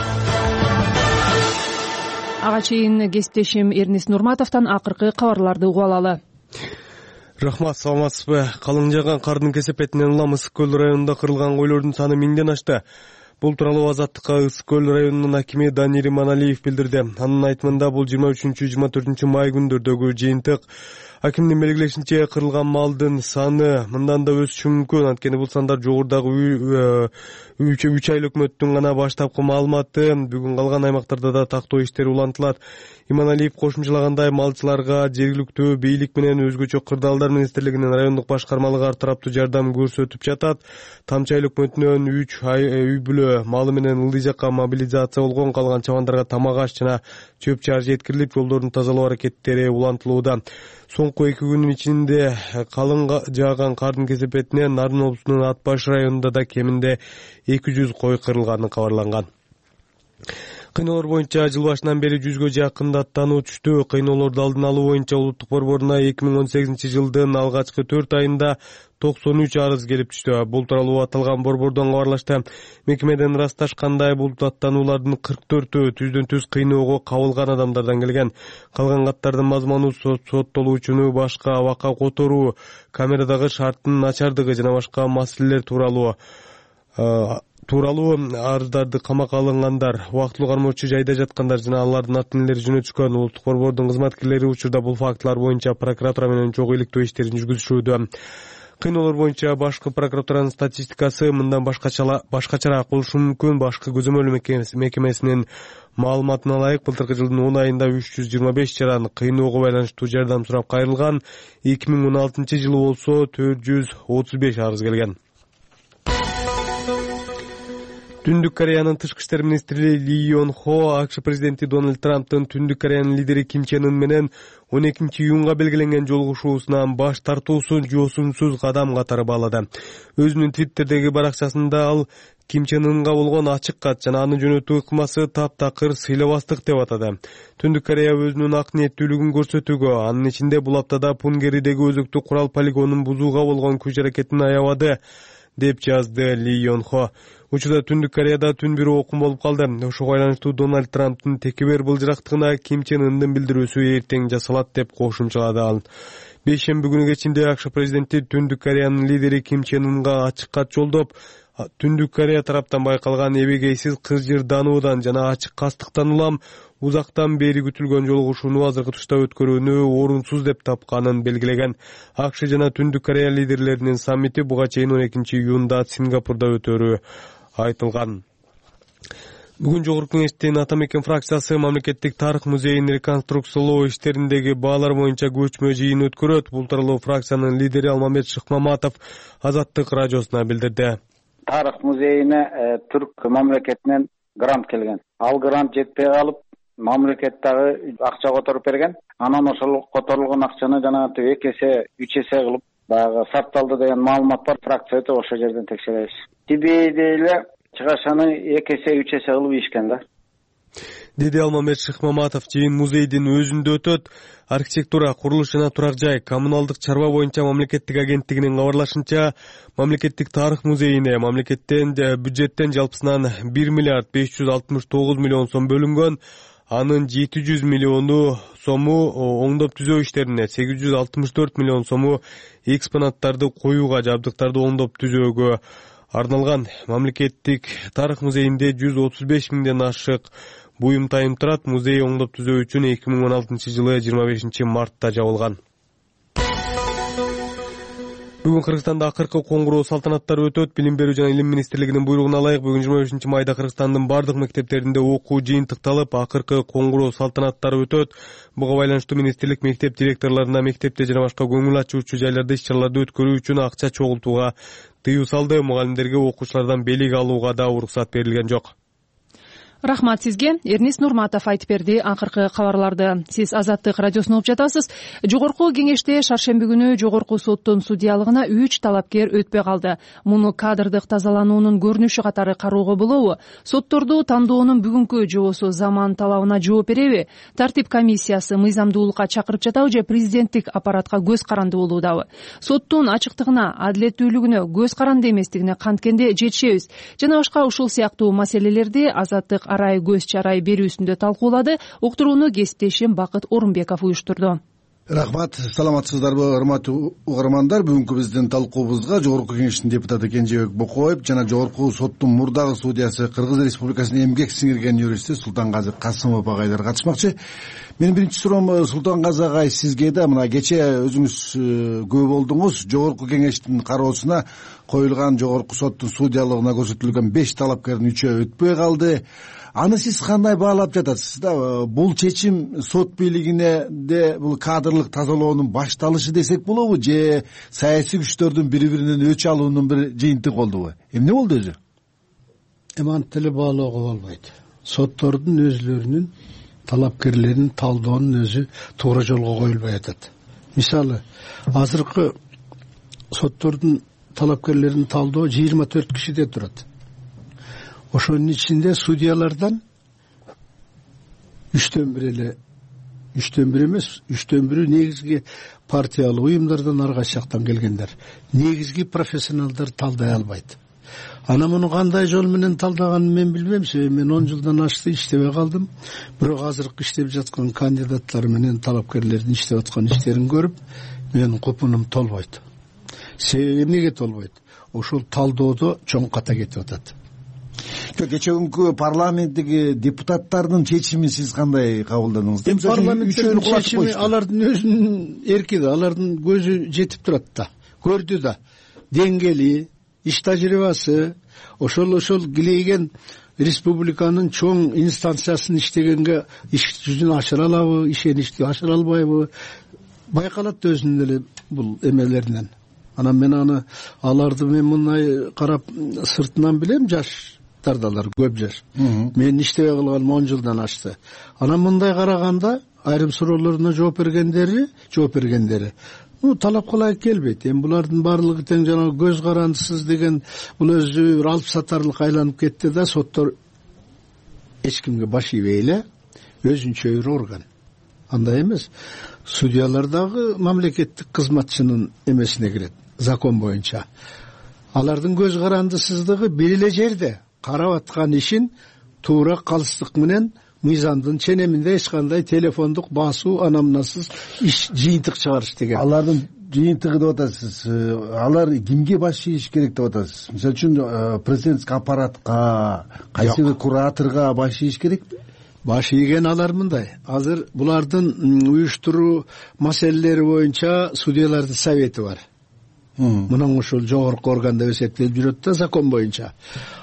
Ага чейин кесиптешим Эрнис Нурматовдон акыркы кабарларды угуп алалы. Рахмат, саламатсызбы? Калың жааган кардын кесепетинен улам Ысык көл районунда кырылган койлордун саны 1000ден ашты. Бул тууралуу Азаттыкка Ысык көл районунун акими Данир Иманалиев билдирди. Анын айтымында бул 23-24 май күндөрдөгү жыйынтык. Акимдин белгилешинче кырылган малдын саны мындан да өсүшү мүмкүн. Анткени бул сандар жогорудагы 3 айлык өкмөттүн гана баштапкы маалыматы. Бүгүн калган аймактарда да тактоо иштери улантылат. Иманалиев кошумчалагандай, малчыларга жергиликтүү бийлик менен өзгөчө кырдаалдар министрлигинин райондук башкармалыгы ар тараптуу жардам көрсөтүп жатат. Тамчы айлык өкмөтүнөн 3 үй бүлө малы менен ылдый жакка мобилизация болгон, калган чабандарга тамак аш жана чөп чаар жеткирилип, жолдордун тазалоо аракеттери улантылууда. Соңку 2 күнүн ичинде калың жааган кардын кесепетинен Нарын облусунун Ат Баш районунда да кеминде 200 кой кырылганы кабарланган. Кыйноолор боюнча жыл башынан бери 100гө жакын даттануу түштү. Кыйноолорду алдын алуу боюнча улуттук борборуна 2018-жылдын алгачкы 4 айында 93 арыз келип түштү. Бул тууралуу аталган борбордон кабарлашты. Мекемеден ырасташкандай, бул даттануулардын 44-ü түздөн-түз кыйноого кабылган адамдардан келген. Калган каттардын мазмуну соттолуучуну башка абакка которуу, камерадагы шарттын начардыгы жана башка маселелер тууралуу арыздарды камакка алынгандар, убактылуу кармоочу жайда жаткандар жана алардын ата-энелери жөнөтүшкөн. Улуттук борбордун кызматкерлери учурда бул фактылар боюнча прокуратура менен чогуу иликтөө иштерин жүргүзүшүүдө. Кыйноолор боюнча башкы прокуратуранын статистикасы мындан башкачараак болушу мүмкүн. Башкы көзөмөл мекемесинин маалыматына ылайык, былтыркы жылдын 10 айында 325 жаран кыйноого байланыштуу жардам сурап кайрылган. 2016-жылы болсо 435 арыз келген. Түндүк Кореянын тышкы иштер министри Ли Йон Хо АКШ президенти Дональд Трамптын Түндүк Кореянын лидери Ким Чен Ын менен 12-июнга белгиленген жолугушуусунан баш тартуусун жосумсуз кадам катары баалады. Өзүнүн Твиттердеги баракчасында ал Ким ЧенЫнга болгон ачык кат жана аны жөнөтүү ыкмасы таптакыр сыйлабастык деп атады. Түндүк Корея өзүнүн ак ниеттүүлүгүн көрсөтүүгө, анын ичинде бул аптада Пунгеридеги өзөктүк курал полигонун бузууга болгон күч аракетин аябады, деп жазды Ли Йон Хо. Учурда Түндүк Кореяда түн бир окум болуп калды. Ошого байланыштуу Дональд Трамптын текебер былжырактыгына Ким Чен Ындын билдирүүсү эртең жасалат деп кошумчалады ал. Бейшемби күнү кечинде АКШ президенти Түндүк Кореянын лидери Ким ЧенЫнга ачык кат жолдоп, Түндүк Корея тараптан байкалган эбегейсиз кызжырдануудан жана ачык кастыктан улам узактан бери күтүлгөн жолугушууну азыркы тушта өткөрүүнү орунсуз деп тапканын белгилеген. АКШ жана Түндүк Корея лидерлеринин саммити буга чейин 12-июнда Сингапурда өтөрү айтылган. Бүгүн Жогорку Кеңештин Ата Мекен фракциясы мамлекеттик тарых музейин реконструкциялоо иштериндеги баалар боюнча көчмө жыйын өткөрөт. Бул тууралуу фракциянын лидери Алмамет Шыкмаматов Азаттык радиосуна билдирди. Тарых музейине түрк мамлекетинен грант келген. Ал грант жетпей калып, мамлекет дагы акча которуп берген. Анан ошол которулган акчаны жанагы 2 эсе 3 эсе кылып баягы сатталды деген маалымат бар. Фракцияда ошол жерден текшеребиз. Тибейде эле чыгашаны 2 эсе 3 эсе кылып ийишкен да. Деди Алмамет Шыкмаматов. Жыйын музейдин өзүндө өтөт. Архитектура, курулуш жана турак жай, коммуналдык чарба боюнча мамлекеттик агенттигинин кабарлашынча, мамлекеттик тарых музейине мамлекеттен бюджеттен жалпысынан 1 миллиард 569 миллион сом бөлүнгөн. Анын 700 миллиону сому оңдоп түзөө иштерине, 864 миллион сому экспонаттарды коюуга, жабдыктарды оңдоп түзөөгө арналган. Мамлекеттик тарых музейинде 135 миңден ашык буюм тайым турат. Музей оңдоп түзөө үчүн 2016 жылы 25 мартта жабылган. Бүгүн Кыргызстанда акыркы коңгуроо салтанаттары өтөт. Билим берүү жана илим министрлигинин буйругуна ылайык бүгүн 25 майда Кыргызстандын бардык мектептеринде окуу жыйынтыкталып, акыркы коңгуроо салтанаттары өтөт. Буга байланыштуу министрлик мектеп директорлоруна мектепте жана башка көңүл ачуучу жайларда иш-чараларды өткөрүү үчүн акча чогултууга тыюу салды. Мугалимдерге окуучулардан белек алууга да уруксат берилген жок. Рахмат сизге. Эрнис Нурматов айтып берди акыркы кабарларды. Сиз Азаттык радиосун угуп жатасыз. Жогорку кеңеште шаршемби күнү жогорку соттун судьялыгына 3 талапкер өтпөй калды. Муну кадрдык тазалануунун көрүнүшү катары кароого болобу? Сотторду тандоонун бүгүнкү жобосу заман талабына жооп береби? Тартип комиссиясы мыйзамдуулукка чакырып жатабы же президенттик аппаратка көз каранды болуудабы? Соттун ачыктыгына, адилеттүүлүгүнө, көз каранды эместигине канткенде жетишебиз. Жана башка ушул сыяктуу маселелерди Азаттык арай көз чарай берүүсүндө талкуулады. Уктурууну кесиптешим Бакыт Орунбеков уюштурду. Рахмат, саламатсыздарбы, урматтуу угармандар. Бүгүнкү биздин талкуубузга Жогорку Кеңештин депутаты Кенжебек Бокоев жана Жогорку соттун мурдагы судьясы, Кыргыз Республикасынын эмгек сиңирген юристи Султанказы Касымов агайлар катышмакчы. Менин биринчи суроом Султанказы агай сизге да. Мына кече өзүңүз күбө болдуңуз. Жогорку Кеңештин кароосуна коюлган Жогорку соттун судьялыгына көрсөтүлгөн 5 талапкердин 3-өө өтпөй калды. Аны сиз кандай баалап жатасыз да? Бул чечим сот бийлигине де бул кадрлык тазалоонун башталышы десек болобу же саясий күчтөрдүн бири-биринен өч алуунун бир жыйынтыгы болдубу? Эмне болду өзү? Антип эле баалоого болбойт. Соттордун өзлөрүнүн талапкерлерин талдоонун өзү туура жолго коюлбай атат. Мисалы, азыркы соттордун талапкерлерин талдоо 24 кишиде турат. Ошонун ичинде судьялардан 3төн 1 эмес, 3төн 1 негизги партиялык уюмдардан ар кайсы жактан келгендер. Негизги профессионалдар талдай албайт. Ана муну кандай жол менен талдаганын мен билбейм. Мен 10 жылдан ашты иштебей калдым. Бирок азыркы иштеп жаткан кандидаттар менен талапкерлердин иштеп аткан иштерин көрүп, менин купунум толбойт. Себеби эмнеге толбойт? Ошол талдоодо чоң ката кетип атат. Кече күнкү парламенттеги депутаттардын чечимин сиз кандай кабылдадыңыз? Парламенттин чечими алардын өзүнүн эрки да, алардын көзү жетип турат да, көрдү да. Деңгели, иш тажрыйбасы, ошол килейген республиканын чоң инстанциясын иштегенге иш жүзүн ашыра алабы, ишеничти ашыра албайбы? Байкалат өзүнүн эле бул эмелеринен. Анан мен аларды мындай карап сыртынан билем, жаштардалар көп жаш. Мен иштебей калганым 10 жылдан ашты. Анан мындай караганда айрым суроолоруна жооп бергендери талап кылайык келбейт. Эми булардын баардыгы тең жана көз карандысыз деген бул өзү бир алып сатарлык айланып кетти да, соттор эч кимге баш ийбей эле өзүнчө бир орган. Андай эмес. Судьялар дагы мамлекеттик кызматчынын эмесине кирет, закон боюнча. Алардын көз карандысыздыгы бир эле жерде карап аткан ишин туура калыстык менен мыйзамдын ченеминде эч кандай телефондук басуу анамнасыз иш жыйынтык чыгарыш деген. Алардын жыйынтыгы деп атасыз. Алар кимге баш ийиш керек деп атасыз? Мисалы үчүн президенттик аппаратка, кайсы бир кураторго баш ийиш керекпи? Баш ийген алар мындай. Азыр булардын уюштуруу маселелери боюнча судьялардын совети бар. Мына ушул жогорку орган деп эсептелип жүрөт да, закон боюнча.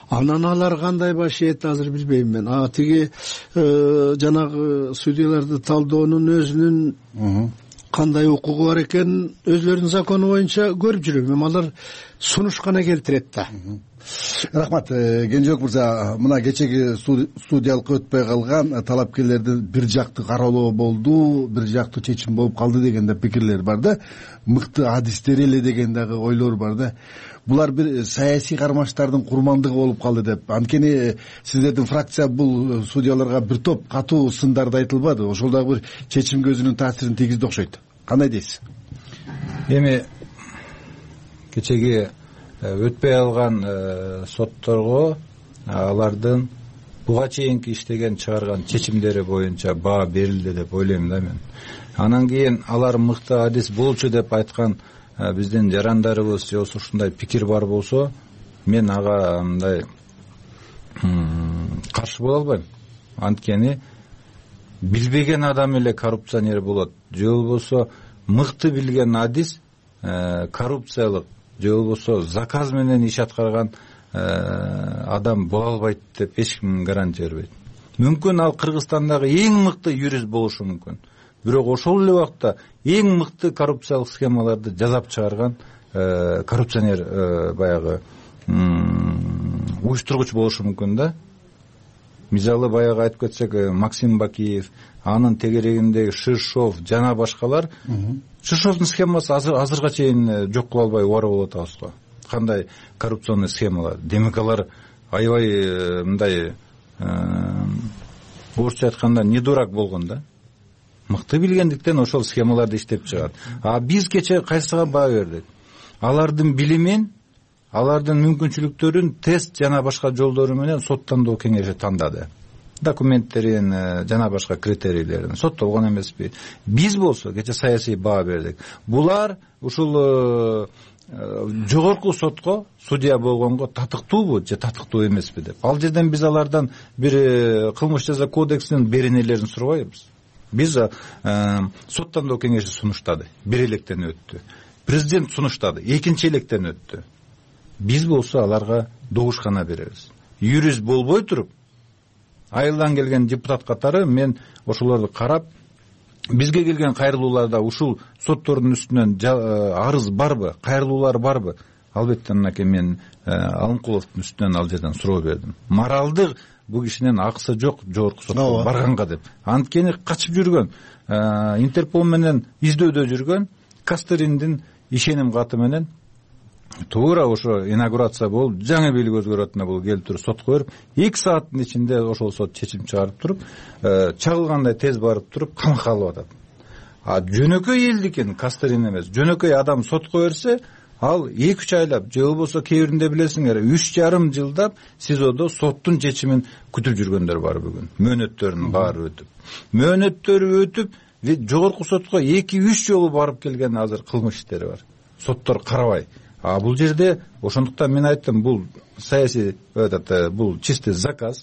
Анан алар кандай баш ийет азыр билбейм мен. Тиги жанагы судьяларды талдоонун өзүнүн кандай укугу бар экенин өзлөрүнүн закону боюнча көрүп жүрөм. Эми алар сунуш гана келтирет да. Рахмат. Кенжебек мырза, мына кечеги судьялыкка өтпөй калган талапкерлердин бир жактуу кароолоо болду, бир жактуу чечим болуп калды деген да пикирлер бар да. Мыкты адистер эле деген дагы ойлор бар да. Булар бир саясий кармаштардын курмандыгы болуп калды деп. Анткени сиздердин фракция бул судьяларга бир топ катуу сындарды айтылбады. Ошол дагы бир чечимге өзүнүн таасирин тийгизди окшойт. Кандай дейсиз? Эми кечеги өтпөй алган сотторго алардын буга чейинки иштеген чыгарган чечимдери боюнча баа берилди деп ойлойм да мен. Анан кийин алар мыкты адис болчу деп айткан биздин жарандарыбыз же ушундай пикир бар болсо, мен ага мындай каршы боло албайм. Анткени билбеген адам эле коррупционер болот. Же болбосо мыкты билген адис коррупциялык же болбосо заказ менен иш аткарган адам боло албайт деп эч ким гарантия бербейт. Мүмкүн ал Кыргызстандагы эң мыкты юрист болушу мүмкүн. Бирок ошол эле убакта эң мыкты коррупциялык схемаларды жасап чыгарган коррупционер баягы уюштургуч болушу мүмкүн да. Мисалы баягы айтып кетсек, Максим Бакиев, анын тегерегиндеги Ширшов жана башкалар. Ширшовдун схемасы азырга чейин жок кыла албай убар болуп атабыз го. Кандай коррупционный схемалар. Демек алар аябай мындай орусча айтканда не дурак болгон да. Мыкты билгендиктен ошол схемаларды иштеп чыгат. Биз кече кайсыга баа бердик? Алардын билимин, алардын мүмкүнчүлүктөрүн тест жана башка жолдору менен соттандыруу кеңеши тандады. Документтерин жана башка критерийлерин соттолгон эмеспи. Биз болсо кече саясий баа бердик. Булар ушул жогорку сотко судья болгонго татыктуубу же татыктуу эмеспи деп. Ал жерден биз алардан бир кылмыш жаза кодексинин беренелерин сурабайбыз. Биз соттандыруу кеңеши сунуштады, бир электен өттү. Президент сунуштады, экинчи электен өттү. Биз болсо аларга добушкана беребиз. Юрист болбой туруп, айылдан келген депутат катары мен ошолорду карап, бизге келген кайрылууларда ушул соттордун үстүнөн арыз барбы, кайрылуулар барбы? Албетте мынакей мен Алымкуловдун үстүнөн ал жерден суроо бердим. Моралдык бул кишинин акысы жок жогорку сотко барганга деп. Анткени качып жүргөн, Интерпол менен издөөдө жүргөн Кастериндин ишеним каты менен туура ошо инаугурация болуп, жаңы бийлик өзгөрөтүнө бул келип туруп сотко берип, 2 сааттын ичинде ошол сот чечим чыгарып туруп, чагылгандай тез барып туруп камакка алып атат. Жөнөкөй элдикин Кастерин эмес, жөнөкөй адам сотко берсе, ал 2-3 айлап, же болбосо кээ биринде билесиңер, 3,5 жылдап СИЗОдо соттун чечимин күтүп жүргөндөр бар бүгүн. Мөөнөттөрүн баары өтүп. Мөөнөттөрү өтүп, жогорку сотко 2-3 жолу барып келген азыр кылмыш иштери бар. Соттор карабай. Бул жерде ошондуктан мен айттым, бул саясий бул чистый заказ.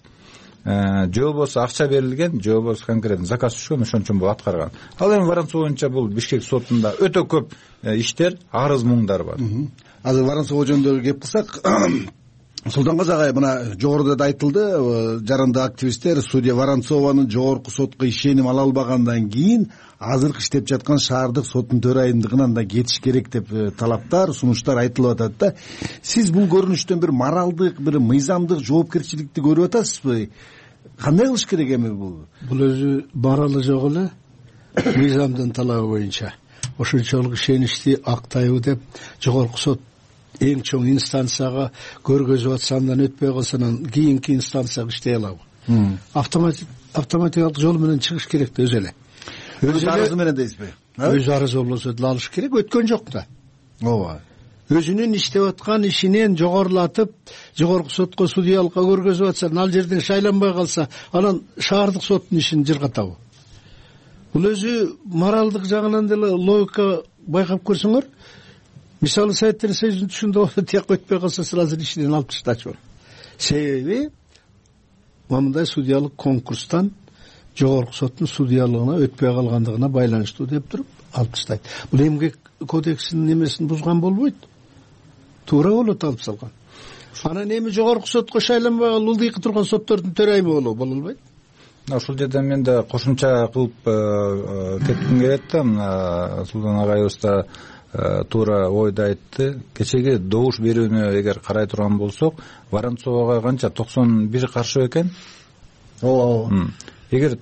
Же болбосо акча берилген, же болбосо конкретно заказ түшкөн, ошон үчүн бул аткарган. Ал эми Воронцов боюнча бул Бишкек сотунда өтө көп иштер, арыз муңдар бар. Азыр Воронцов жөнүндө кеп кылсак, Султангазы агай, мына жогоруда да айтылды, жаранды активисттер судья Воронцованын жогорку сотко ишеним ала албагандан кийин азыркы иштеп жаткан шаардык соттун төрайымдыгынан да кетиш керек деп талаптар, сунуштар айтылып атат да. Сиз бул көрүнүштөн бир моралдык, бир мыйзамдык жоопкерчиликти көрүп атасызбы? Кандай кылыш керек эми бул? Бул өзү баралы жок эле мыйзамдын талабы боюнча. Ошончолук ишеничти актайбы деп жогорку сот эң чоң инстанцияга көргөзүп атса, андан өтпөй калса, анан кийинки инстанцияга иштей алабы? Автоматикалык жол менен чыгыш керек да өзү эле. Өз арызы менен дейсизби? Өз арызы болсо алыш керек, өткөн жок да. Ооба. Өзүнүн иштеп аткан ишинен жогорулатып, жогорку сотко судьялыкка көргөзүп атса, ал жерден шайланбай калса, анан шаардык соттун ишин жыргатабы? Бул өзү моралдык жагынан деле логика байкап көрсөңөр, мисалы Советтер Союзунун түшүндө тияк өтпөй калса, сил азыр ишинен алып таштачу. Себеби мындай судьялык конкурстан жогорку соттун судьялыгына өтпөй калгандыгына байланыштуу деп туруп алып таштайт. Бул эмгек кодексинин немесин бузган болбойт. Туура болот алып салган. анан эми жогорку сотко шайланбаган ылдыйкы турган соттордун төрайымы болобу, боло албайт? Ушул жерде мен да кошумча кылып кетким келет да. Мына Султан агайыбыз да туура ойду айтты. Кечеги добуш берүүнү эгер карай турган болсок, Воронцового канча 91 каршы экен. Ооба. Эгер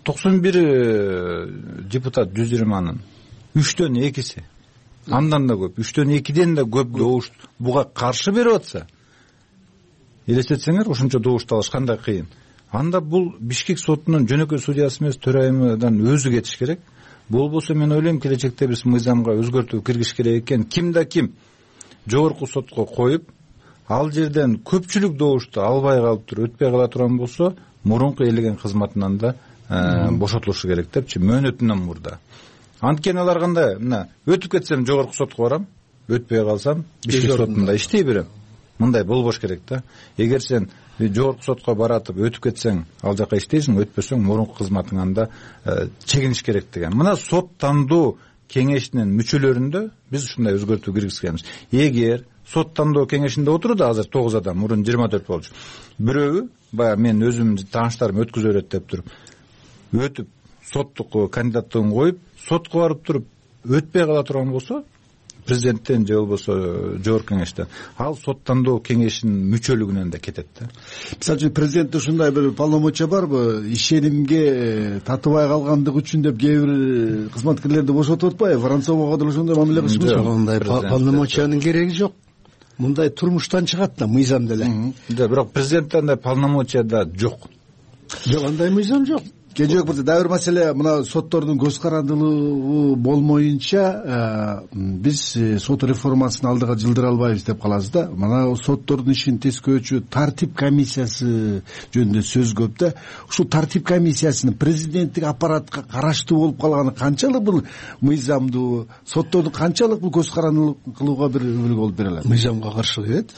91 депутат 120-нын 3дөн 2-си, андан да көп, 3дөн 2ден да көп добуш буга каршы берип атса, элестетсеңер, ушунча добушту алыш кандай кыйын. Анда бул Бишкек сотунун жөнөкөй судьясы эмес, төрайымыдан өзү кетиш керек. Болбосо мен ойлойм, келечекте биз мыйзамга өзгөртүү киргизиш керек экен. Кимде ким жогорку сотко коюп, ал жерден көпчүлүк добушту албай калып туруп, өтпөй кала турган болсо, мурунку элеген кызматынан да бошотулушу керек депчи, мөөнөтүнөн мурда. Анткени алар кандай, мына өтүп кетсем жогорку сотко барам, өтпөй калсам Бишкек сотунда иштей берем. Мындай болбош керек да. Эгер сен жогорку сотко баратып өтүп кетсең, ал жака иштейсиң, өтпөсөң мурунку кызматыңан да чегиниш керек деген. Мына сот тандоо кеңешинин мүчөлөрүндө биз ушундай өзгөртүү киргизгенбиз. Эгер сот тандоо кеңешинде отурду азыр 9 адам, мурун 24 болчу. Бирөөү баягы мен өзүм тааныштарым өткүзө берет деп туруп, өтүп соттук кандидаттыгын коюп, сотко барып туруп өтпөй кала турган болсо, президенттен же болбосо жогорку кеңештен, ал сот тандоо кеңешинин мүчөлүгүнөн да кетет да. Мисалы үчүн президентте ушундай бир полномочия барбы? Ишенимге татыбай калгандыгы үчүн деп кээ бир кызматкерлерди бошотуп атпайбы? Воронцового деле ошондой мамиле кылышмайбы? Андай полномочиянын кереги жок. Мындай турмуштан чыгат да, мыйзам деле. Да, бирок президентте андай полномочия да жок. Жок, андай мыйзам жок. Кенжебек мырза, дагы бир маселе, мына соттордун көз карандылыгы болмоюнча биз сот реформасын алдыга жылдыра албайбыз деп калабыз да. Мына соттордун ишин тескөөчү тартип комиссиясы жөнүндө сөз көп да. Ушул тартип комиссиясынын президенттик аппаратка караштуу болуп калганы канчалык бул мыйзамдуу, сотторду канчалык бул көз карандылык кылууга бир үлгү болуп бере алат? Мыйзамга каршы келет.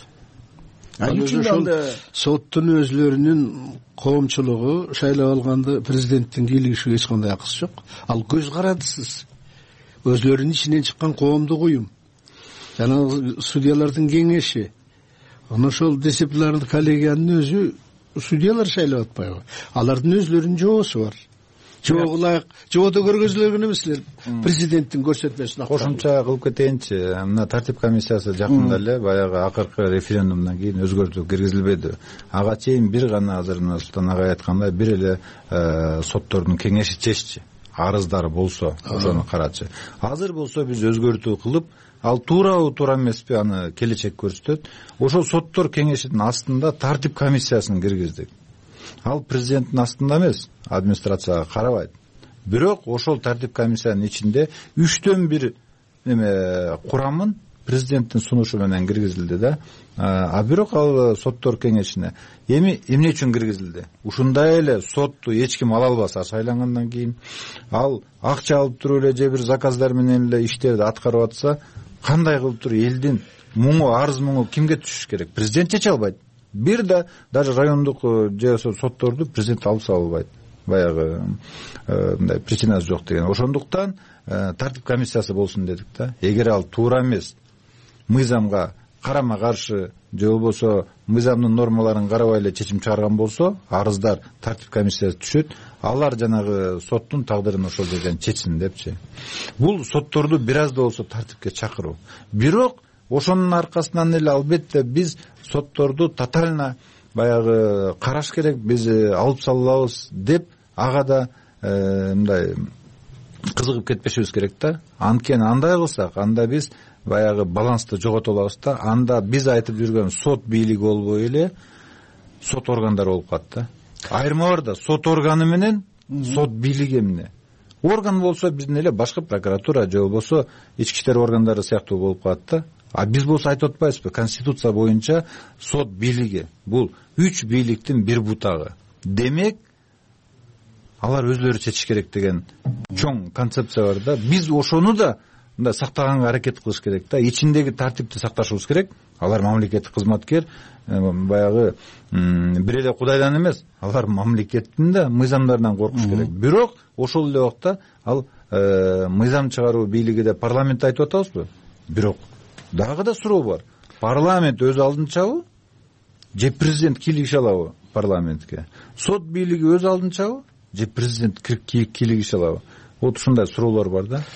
Ошол соттун өзлөрүнүн коомчулугу шайлап алганды президенттин кийлигишиге эч кандай акысы жок. Ал көз карандысыз. Өзлөрүнүн ичинен чыккан коомдук уюм, жана судьялардын кеңеши, анан ошол дисциплинардык коллегиянын өзү судьялар шайлап атпайбы? Алардын өзлөрүнүн жоосу бар. Жоодо көргөзүлгөн эмеслер, президенттин көрсөтмөсүн кошумча кылып кетейинчи. Мына тартип комиссиясы жакында эле баягы акыркы референдумдан кийин өзгөртүү киргизилбеди. Ага чейин бир гана, азыр Султан агай айткандай, бир эле соттордун кеңеши чеччи. Арыздары болсо ошону карачы. Азыр болсо биз өзгөртүү кылып, ал туурабы, туура эмеспи, аны келечек көрсөтөт. Ошол соттор кеңешинин астында тартип комиссиясын киргиздик. Ал президенттин астында эмес, администрацияга карабайт. Бирок ошол тартип комиссиянын ичинде 3дөн 1 курамын президенттин сунушу менен киргизилди да. Бирок ал соттор кеңешине эми эмне үчүн киргизилди? Ушундай эле сотту эч ким ала албаса, шайлангандан кийин ал акча алып туруп эле же бир заказдар менен эле иштерди аткарып атса, кандай кылып туруп элдин муңу, арыз муңу кимге түшүш керек? Президент чече албайт. Бир да даже райондук же сотторду президент алып сала албайт. Баягы мындай причинасы жок деген. Ошондуктан тартип комиссиясы болсун дедик да. Эгер ал туура эмес, мыйзамга карама каршы же болбосо мыйзамдын нормаларын карабай эле чечим чыгарган болсо, арыздар тартип комиссиясы түшөт. Алар жанагы соттун тагдырын ошол жерден чечсин депчи. Бул сотторду бир аз да болсо тартипке чакыруу. Бирок ошонун аркасынан эле албетте биз сотторду тотально баягы караш керек, биз алып салабыз деп ага да мындай кызыгып кетпешибиз керек да. Анткени андай кылсак, анда биз баягы балансты жогото алабыз да. Анда биз айтып жүргөн сот бийлиги болбой эле сот органдары болуп калат да. Айырма бар да, сот органы менен сот бийлиги эмне? Орган болсо биздин эле башкы прокуратура же болбосо ички иштер органдары сыяктуу болуп калат да. Биз болсо айтып атпайбызбы? Конституция боюнча сот бийлиги бул 3 бийликтин бир бутагы. Демек, алар өзлөрү чечиш керек деген чоң концепция бар да. Биз ошону да мындай сактаганга аракет кылыш керек да. Ичиндеги тартипти сакташыбыз керек. Алар мамлекеттик кызматкер, баягы бир эле Кудайдан эмес, алар мамлекеттин да мыйзамдарынан коркуш керек. Бирок ошол эле убакта ал мыйзам чыгаруу бийлигиде парламент айтып атабызбы? Бирок дагы да суроо бар. Парламент өз алдынчабы же президент кийлигише алабы парламентке? Сот бийлиги өз алдынчабы же президент кийлигише алабы? Вот ушундай суроолор бар да.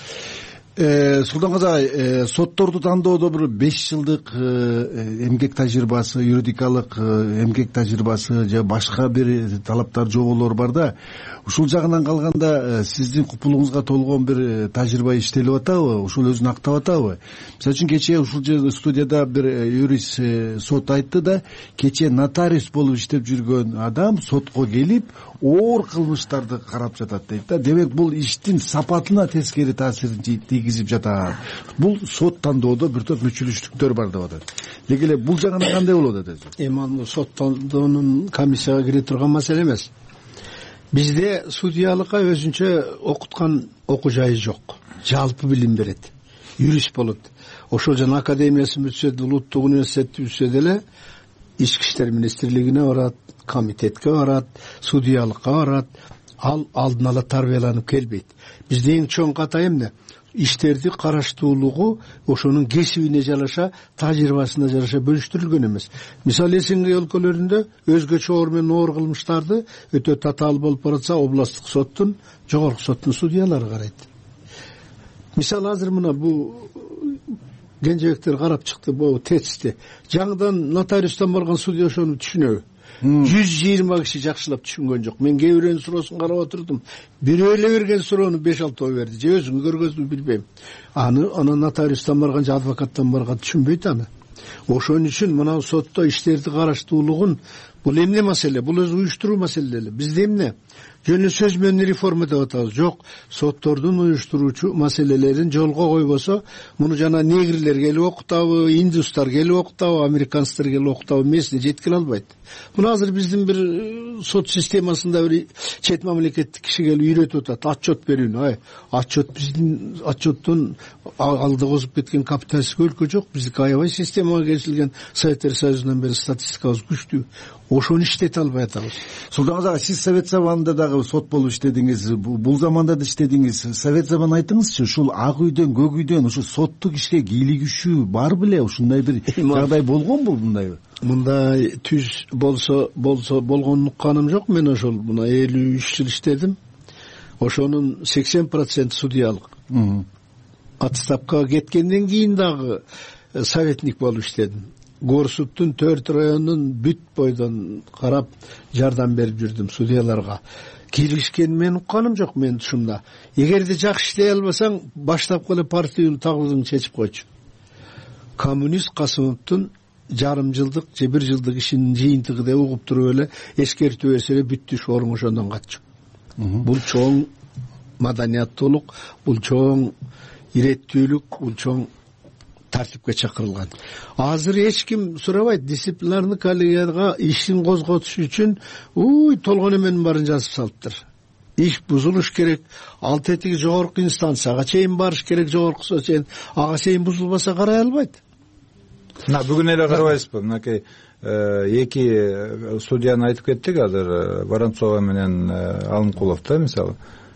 Султан сотторду тандоодо бир 5 жылдык эмгек тажрыйбасы, юридикалык эмгек тажрыйбасы же башка бир талаптар жоболор бар да. Ушул жагынан калганда сиздин купулуңузга толгон бир тажрыйба иштелип атабы? Ушул өзүн актап атабы? Мисалы үчүн кечээ ушул жерде студияда бир юрист сот айтты да, кечээ нотариус болуп иштеп жүргөн адам сотко келип оор кылмыштарды карап жатат дейт да. Демек бул иштин сапатына тескери таасирин тийгизип жатат. Бул сот тандоодо бир топ мүчүлүштүктөр бар деп атат. Деги эле бул жагынан кандай болот атат? Эми ал сот тандоонун комиссияга кире турган маселе эмес. Бизде судьялыкка өзүнчө окуткан окуу жайы жок. Жалпы билим берет. Юрист болот. Ошол жана академиясын бүтсө, улуттук университетти бүтсө деле ички иштер министрлигине барат, комитетке барат, судьялыкка барат. Ал алдын ала тарбияланып келбейт. Бизде эң чоң ката эмне? Иштерди караштуулугу ошонун кесибине жараша, тажрыйбасына жараша бөлүштүрүлгөн эмес. Мисалы СНГ өлкөлөрүндө өзгөчө оор менен оор кылмыштарды өтө татаал болуп баратса, областтык соттун, жогорку соттун судьялары карайт. Мисалы азыр мына бул кенжебектер карап чыкты бул тестти. Жаңыдан нотариустан барган судья ошону түшүнөбү? 120 киши жакшылап түшүнгөн жок. Мен кээ бирөөнүн суроосун карап отурдум. Бирөө эле берген суроону 5-6 берди. Же өзүңү көргөзбү билбейм. Анан нотариустан барган же адвокаттан барган түшүнбөйт аны. Ошон үчүн мына сотто иштерди караштуулугун бул эмне маселе? Бул өзү уюштуруу маселе эле. Бизде эмне? Жөн сөз менен реформа деп атабыз. Жок, соттордун уюштуруучу маселелерин жолго койбосо, муну жана негрлер келип окутабы, индустар келип окутабы, американцтар келип окутабы эмесине жеткире албайт. Муну азыр биздин бир сот системасында бир чет мамлекеттик киши келип үйрөтүп атат, отчет берүүнү. Отчет биздин отчеттон алды козуп кеткен капиталисттик өлкө жок. Биздики аябай системага кесилген, Советтер Союзунан бери статистикабыз күчтүү. Ошону иштете албай атабыз. Султан сиз Совет заманында дагы сот болуп иштедиңиз, бул заманда да иштедиңиз. Совет заман айтыңызчы, ушул ак үйдөн, көк үйдөн ушу соттук ишке кийлигишүү бар беле? Ушундай бир жагдай болгонбу мындай? Мындай түз болсо болгонун укканым жок. Мен ошол мына 53 жыл иштедим. Ошонун 80% судьялык. Отставкага кеткенден кийин дагы советник болуп иштедим. Горсуттун 4 районунун бүт бойдон карап жардам берип жүрдүм судьяларга. Кийлигишкени мен укканым жок мен тушумда. Эгерде жакшы иштей албасаң, баштапкы эле партиянын тагыбызын чечип койчу. Коммунист Касымовдун жарым жылдык же 1 жылдык ишинин жыйынтыгы деп угуп туруп эле эскертүү берсе эле бүттү, шооруң ошондон каччу. Бул чоң маданияттуулук, бул чоң иреттүүлүк, бул чоң тартипке чакырылган. Азыр эч ким сурабайт, дисциплинарный коллегияга ишин козготуш үчүн толгон эменин баарын жазып салыптыр. Иш бузулуш керек, ал тетиги жогорку инстанцияга чейин барыш керек, жогоркусуна чейин. Ага чейин бузулбаса карай албайт. Бүгүн эле карабайсызбы? Мынакей эки судьяны айтып кеттик азыр, Воронцова менен Алымкулов да, мисалы.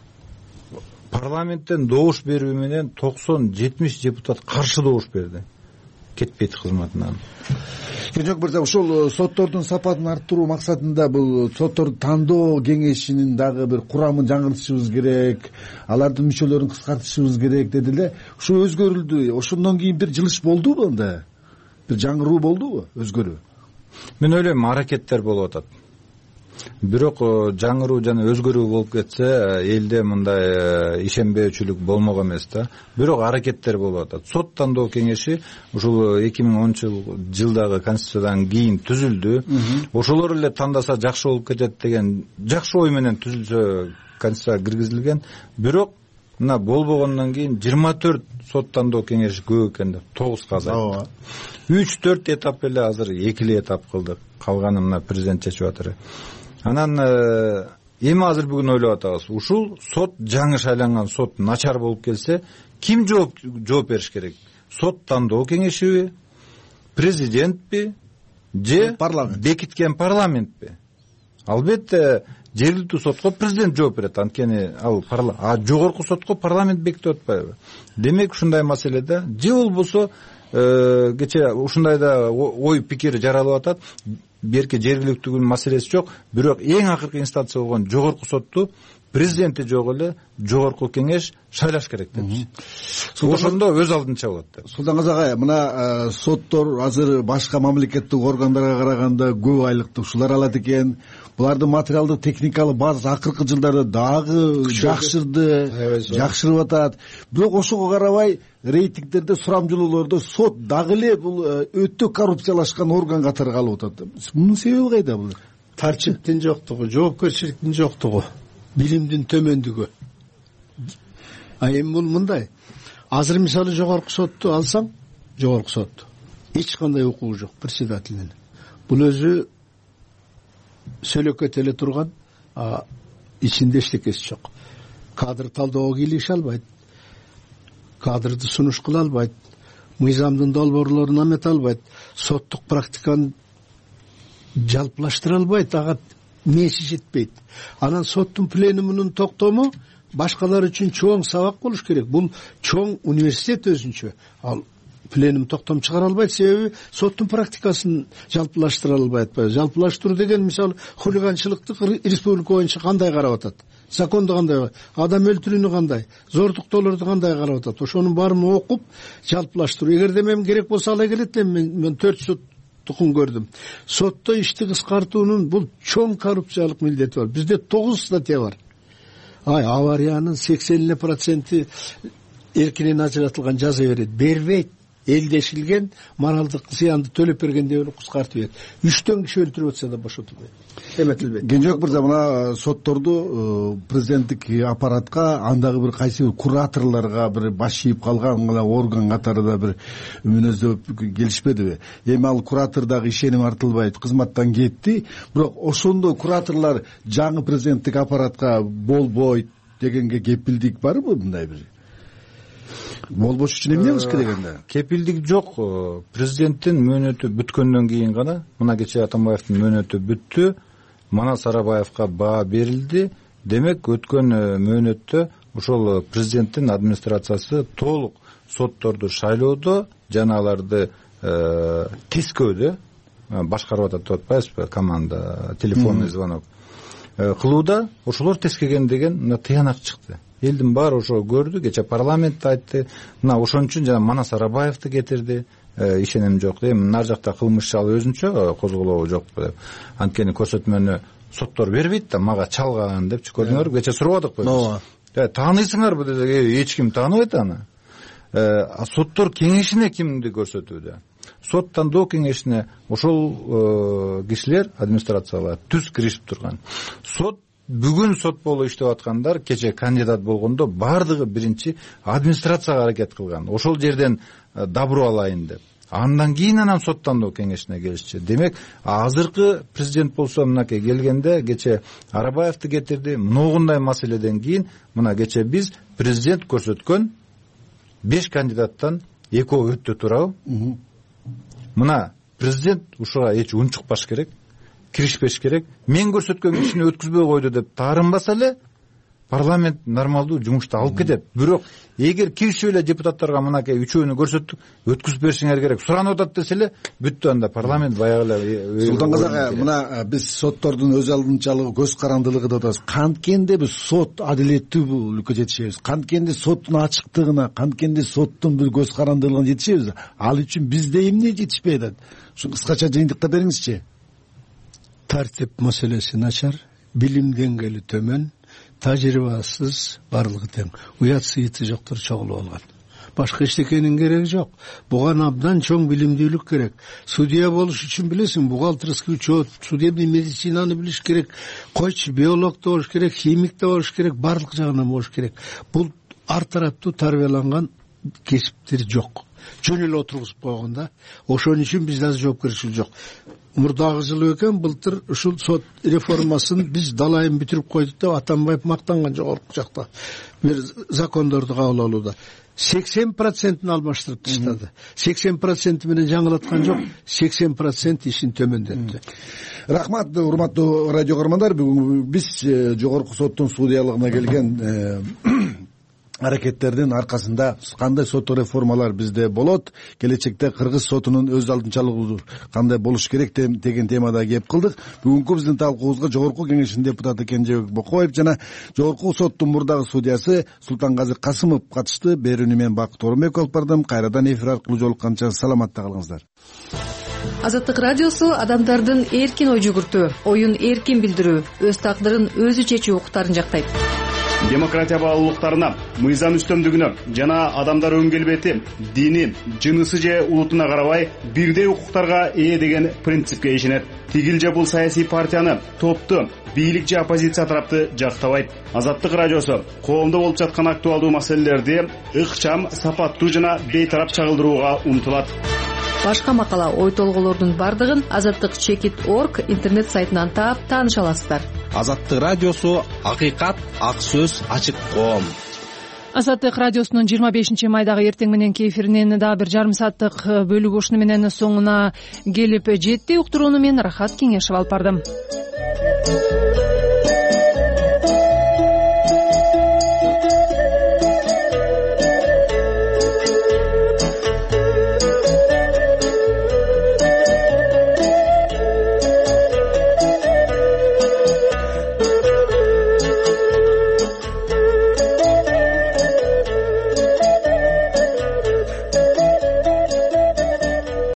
Парламенттен добуш берүү менен 90-70 депутат каршы добуш берди. Кетпейт кызматынан. Кенжок мырза, ушул соттордун сапатын арттыруу максатында бул сотторду тандоо кеңешинин дагы бир курамын жаңыртышыбыз керек, алардын мүчөлөрүн кыскартышыбыз керек деди эле. Ушу өзгөрүлдү. Ошондон кийин бир жылыш болдубу анда? Бир жаңыруу болдубу? Өзгөрүү? Мен ойлойм, аракеттер болуп атат. Бирок жаңыруу жана өзгөрүү болуп кетсе, элде мындай ишенбөөчүлүк болмок эмес да. Бирок аракеттер болуп атат. Сот тандоо кеңеши ушул 2010-жылдагы конституциядан кийин түзүлдү. Ошолор эле тандаса жакшы болуп кетет деген жакшы ой менен түзүлсө конституцияга киргизилген. Бирок мына болбогондон кийин 24 сот тандоо кеңеши көп экен деп 9га азайтты. 3-4 этап эле азыр 2 этап кылдык. Калганы мына президент чечип атыр. Анан эми азыр бүгүн ойлоп атабыз. Ушул сот жаңы шайланган сот начар болуп келсе, ким жооп бериш керек? Сот тандоо кеңешиби, президентпи, же бекиткен парламентпи? Албетте жергиликтүү сотко президент жооп берет, анткени ал жогорку сотко парламент бекитип атпайбы? Демек ушундай маселеде же болбосо кече ушундай да ой пикир жаралып атат. берки жергиликтүү маселеси жок, бирок эң акыркы инстанция болгон жогорку сотту президенти жок эле жогорку кеңеш шайлаш керек депчи. Ошондо өз алдынча болот деп. Султангазы агай, мына соттор азыр башка мамлекеттик органдарга караганда көп айлыкты ушулар алат экен. Булардын материалдык техникалык базасы акыркы жылдарда дагы жакшырып атат. Бирок ошого карабай рейтингдерде, сурамжылоолордо сот дагы эле бул өтө коррупциялашкан орган катары калып атат. Мунун себеби кайда бул? Тарчиптин жоктугу, жоопкерчиликтин жоктугу, билимдин төмөндүгү. Эми бул мындай. Азыр мисалы жогорку сотту алсаң, жогорку сот эч кандай укугу жок председателинин. Бул өзү сөйлөкөт эле турган, ичинде эчтекеси жок. Кадр талдоого кийлигише албайт, кадрды сунуш кыла албайт, мыйзамдын долбоорлорун амете албайт, соттук практиканы жалпылаштыра албайт, ага мээси жетпейт. Анан соттун пленумунун токтому башкалар үчүн чоң сабак болуш керек. Бул чоң университет өзүнчө. Ал пленум токтом чыгара албайт, себеби соттун практикасын жалпылаштыра албайт. Жалпылаштыруу деген мисалы хулиганчылыкты республика боюнча кандай карап атат, законду кандай, адам өлтүрүүнү кандай, зордуктоолорду кандай карап атат, ошонун баарын окуп жалпылаштыруу. Эгерде мен керек болсо ала келет элем, мен 4 соттукун көрдүм. Сотто ишти кыскартуунун бул чоң коррупциялык милдети бар. Бизде 9 статья бар. Авариянын 80% эркинен ажыратылган жаза бербейт. Элдешилген моралдык зыянды төлөп бергенде эле кыскартып берет. 3 киши өлтүрүп атса да бошотулбайт, эметилбейт. Кенжебек мырза, мына сотторду президенттик аппаратка андагы бир кайсы кураторлорго бир баш ийип калган орган катары да бир мүнөздөп келишпедиби? Эми ал куратор дагы ишеним артылбайт, кызматтан кетти. Бирок ошондой кураторлор жаңы президенттик аппаратка болбойт дегенге кепилдик барбы? Мындай бир болбош үчүн эмне кылыш керек анда? Кепилдик жок. Президенттин мөөнөтү бүткөндөн кийин гана, мына кечээ Атамбаевдин мөөнөтү бүттү, Манас Арабаевга баа берилди. Демек өткөн мөөнөттө ошол президенттин администрациясы толук сотторду шайлоодо жана аларды тескөөдө башкарып атат деп атпайбызбы, команда, телефонный звонок кылууда ошолор тескеген деген мына тыянак чыкты. Элдин баары ошо көрдү, кече парламентте айтты. Мына ошон үчүн жана Манас Арабаевди кетирди. Ишеним жок. Эми нар жакта кылмыш иши өзүнчө козголобу жокпу деп. Анткени көрсөтмөнү соттор бербейт да, мага чалган депчи, көрдүңөрбү? Кече сурабадыкпы? Ооба. Тааныйсыңарбы деди, эч ким тааныбайт аны. Соттор кеңешине кимди көрсөтүүдө? Сот тандоо кеңешине ошол кишилер, администрациялар түз киришип турган. Сот бүгүн сот болуп иштеп аткандар кече кандидат болгондо баардыгы биринчи администрацияга аракет кылган. Ошол жерден добро алайын деп. Андан кийин анан соттандоо кеңешине келишчи. Демек, азыркы президент болсо мынакей келгенде кече Арабаевди кетирди. Многундай маселеден кийин мына кече биз президент көрсөткөн 5 кандидаттан 2 өттү туурабы? Мына президент ушуга эч унчукпаш керек, киришпеш керек. Мен көрсөткөн кишини өткүзбөй койду деп таарынбаса эле парламент нормалдуу жумушту алып кетет. Бирок эгер киришип эле депутаттарга мынакей үчөөнү көрсөттүк, өткүзүп беришиңер керек, суранып атат десе эле бүттү, анда парламент баягы эле. Султангазы ага, мына биз соттордун өз алдынчалыгы, көз карандылыгы деп атабыз. Канткенде биз сот адилеттүү өлкө жетишебиз? Канткенде соттун ачыктыгына, канткенде соттун бир көз карандылыгына жетишебиз? Ал үчүн бизде эмне жетишпей атат? Ушу кыскача жыйынтыкта бериңизчи. Тартип маселеси начар, билим деңгээли төмөн, тажрыйбасыз, барлыгы тең. Уят сыйыты жоктор чогулуп алган. Башка эчтекенин кереги жок. Буга абдан чоң билимдүүлүк керек. Судья болуш үчүн билесиң, бухгалтерский учет, судебный медицинаны билиш керек, койчу биолог да болуш керек, химик да болуш керек, барлык жагынан болуш керек. Бул ар тараптуу тарбияланган кесиптер жок. Жөн эле отургузуп койгонда, ошон үчүн бизде азыр жоопкерчилик жок. Мурдагы жылы экен, былтыр ушул сот реформасын биз далайын бүтүрүп койдук деп Атамбаев мактанган жогорку жакта бир закондорду кабыл алууда. 80% алмаштырып таштады. 80% менен жаңылаткан жок, 80% ишин төмөндөттү. Рахмат, урматтуу радио көрөрмандар. Бүгүн биз жогорку соттун судьялыгына келген аракеттердин аркасында кандай соттук реформалар бизде болот, келечекте кыргыз сотунун өз алдынчалыгы кандай болуш керек деген темада кеп кылдык. Бүгүнкү биздин талкуубузга Жогорку Кеңештин депутаты Кенжебек Бокоев жана Жогорку соттун мурдагы судьясы Султангази Касымов катышты. Берүүнү мен Бакыт Оромбеков алып бардым. Кайрадан эфир аркылуу жолукканча саламатта калыңыздар. Азаттык радиосу адамдардын эркин ой жүгүртүү, оюн эркин билдирүү, өз тагдырын өзү чечүү укуктарын жактайт. Демократия баалуулуктарына, мыйзам үстөмдүгүнө жана адамдар өң келбети, дини, жынысы же улутуна карабай бирдей укуктарга ээ деген принципке ишенет. Тигил же бул саясий партияны, топту, бийлик же оппозиция тарапты жактабайт. Азаттык радиосу коомдо болуп жаткан актуалдуу маселелерди ыкчам, сапаттуу жана бейтарап чагылдырууга умтулат. Башка макала, ой толголордун бардыгын azattik.org интернет сайтынан таап тааныша аласыздар. Азаттык радиосу акыйкат, ак сөз, ачык коом. Азаттык радиосунун 25 майдагы эртең мененки эфиринин дагы бир жарым сааттык бөлүгү ушуну менен соңуна келип жетти. Уктурууну мен Рахат Кеңешев алып бардым.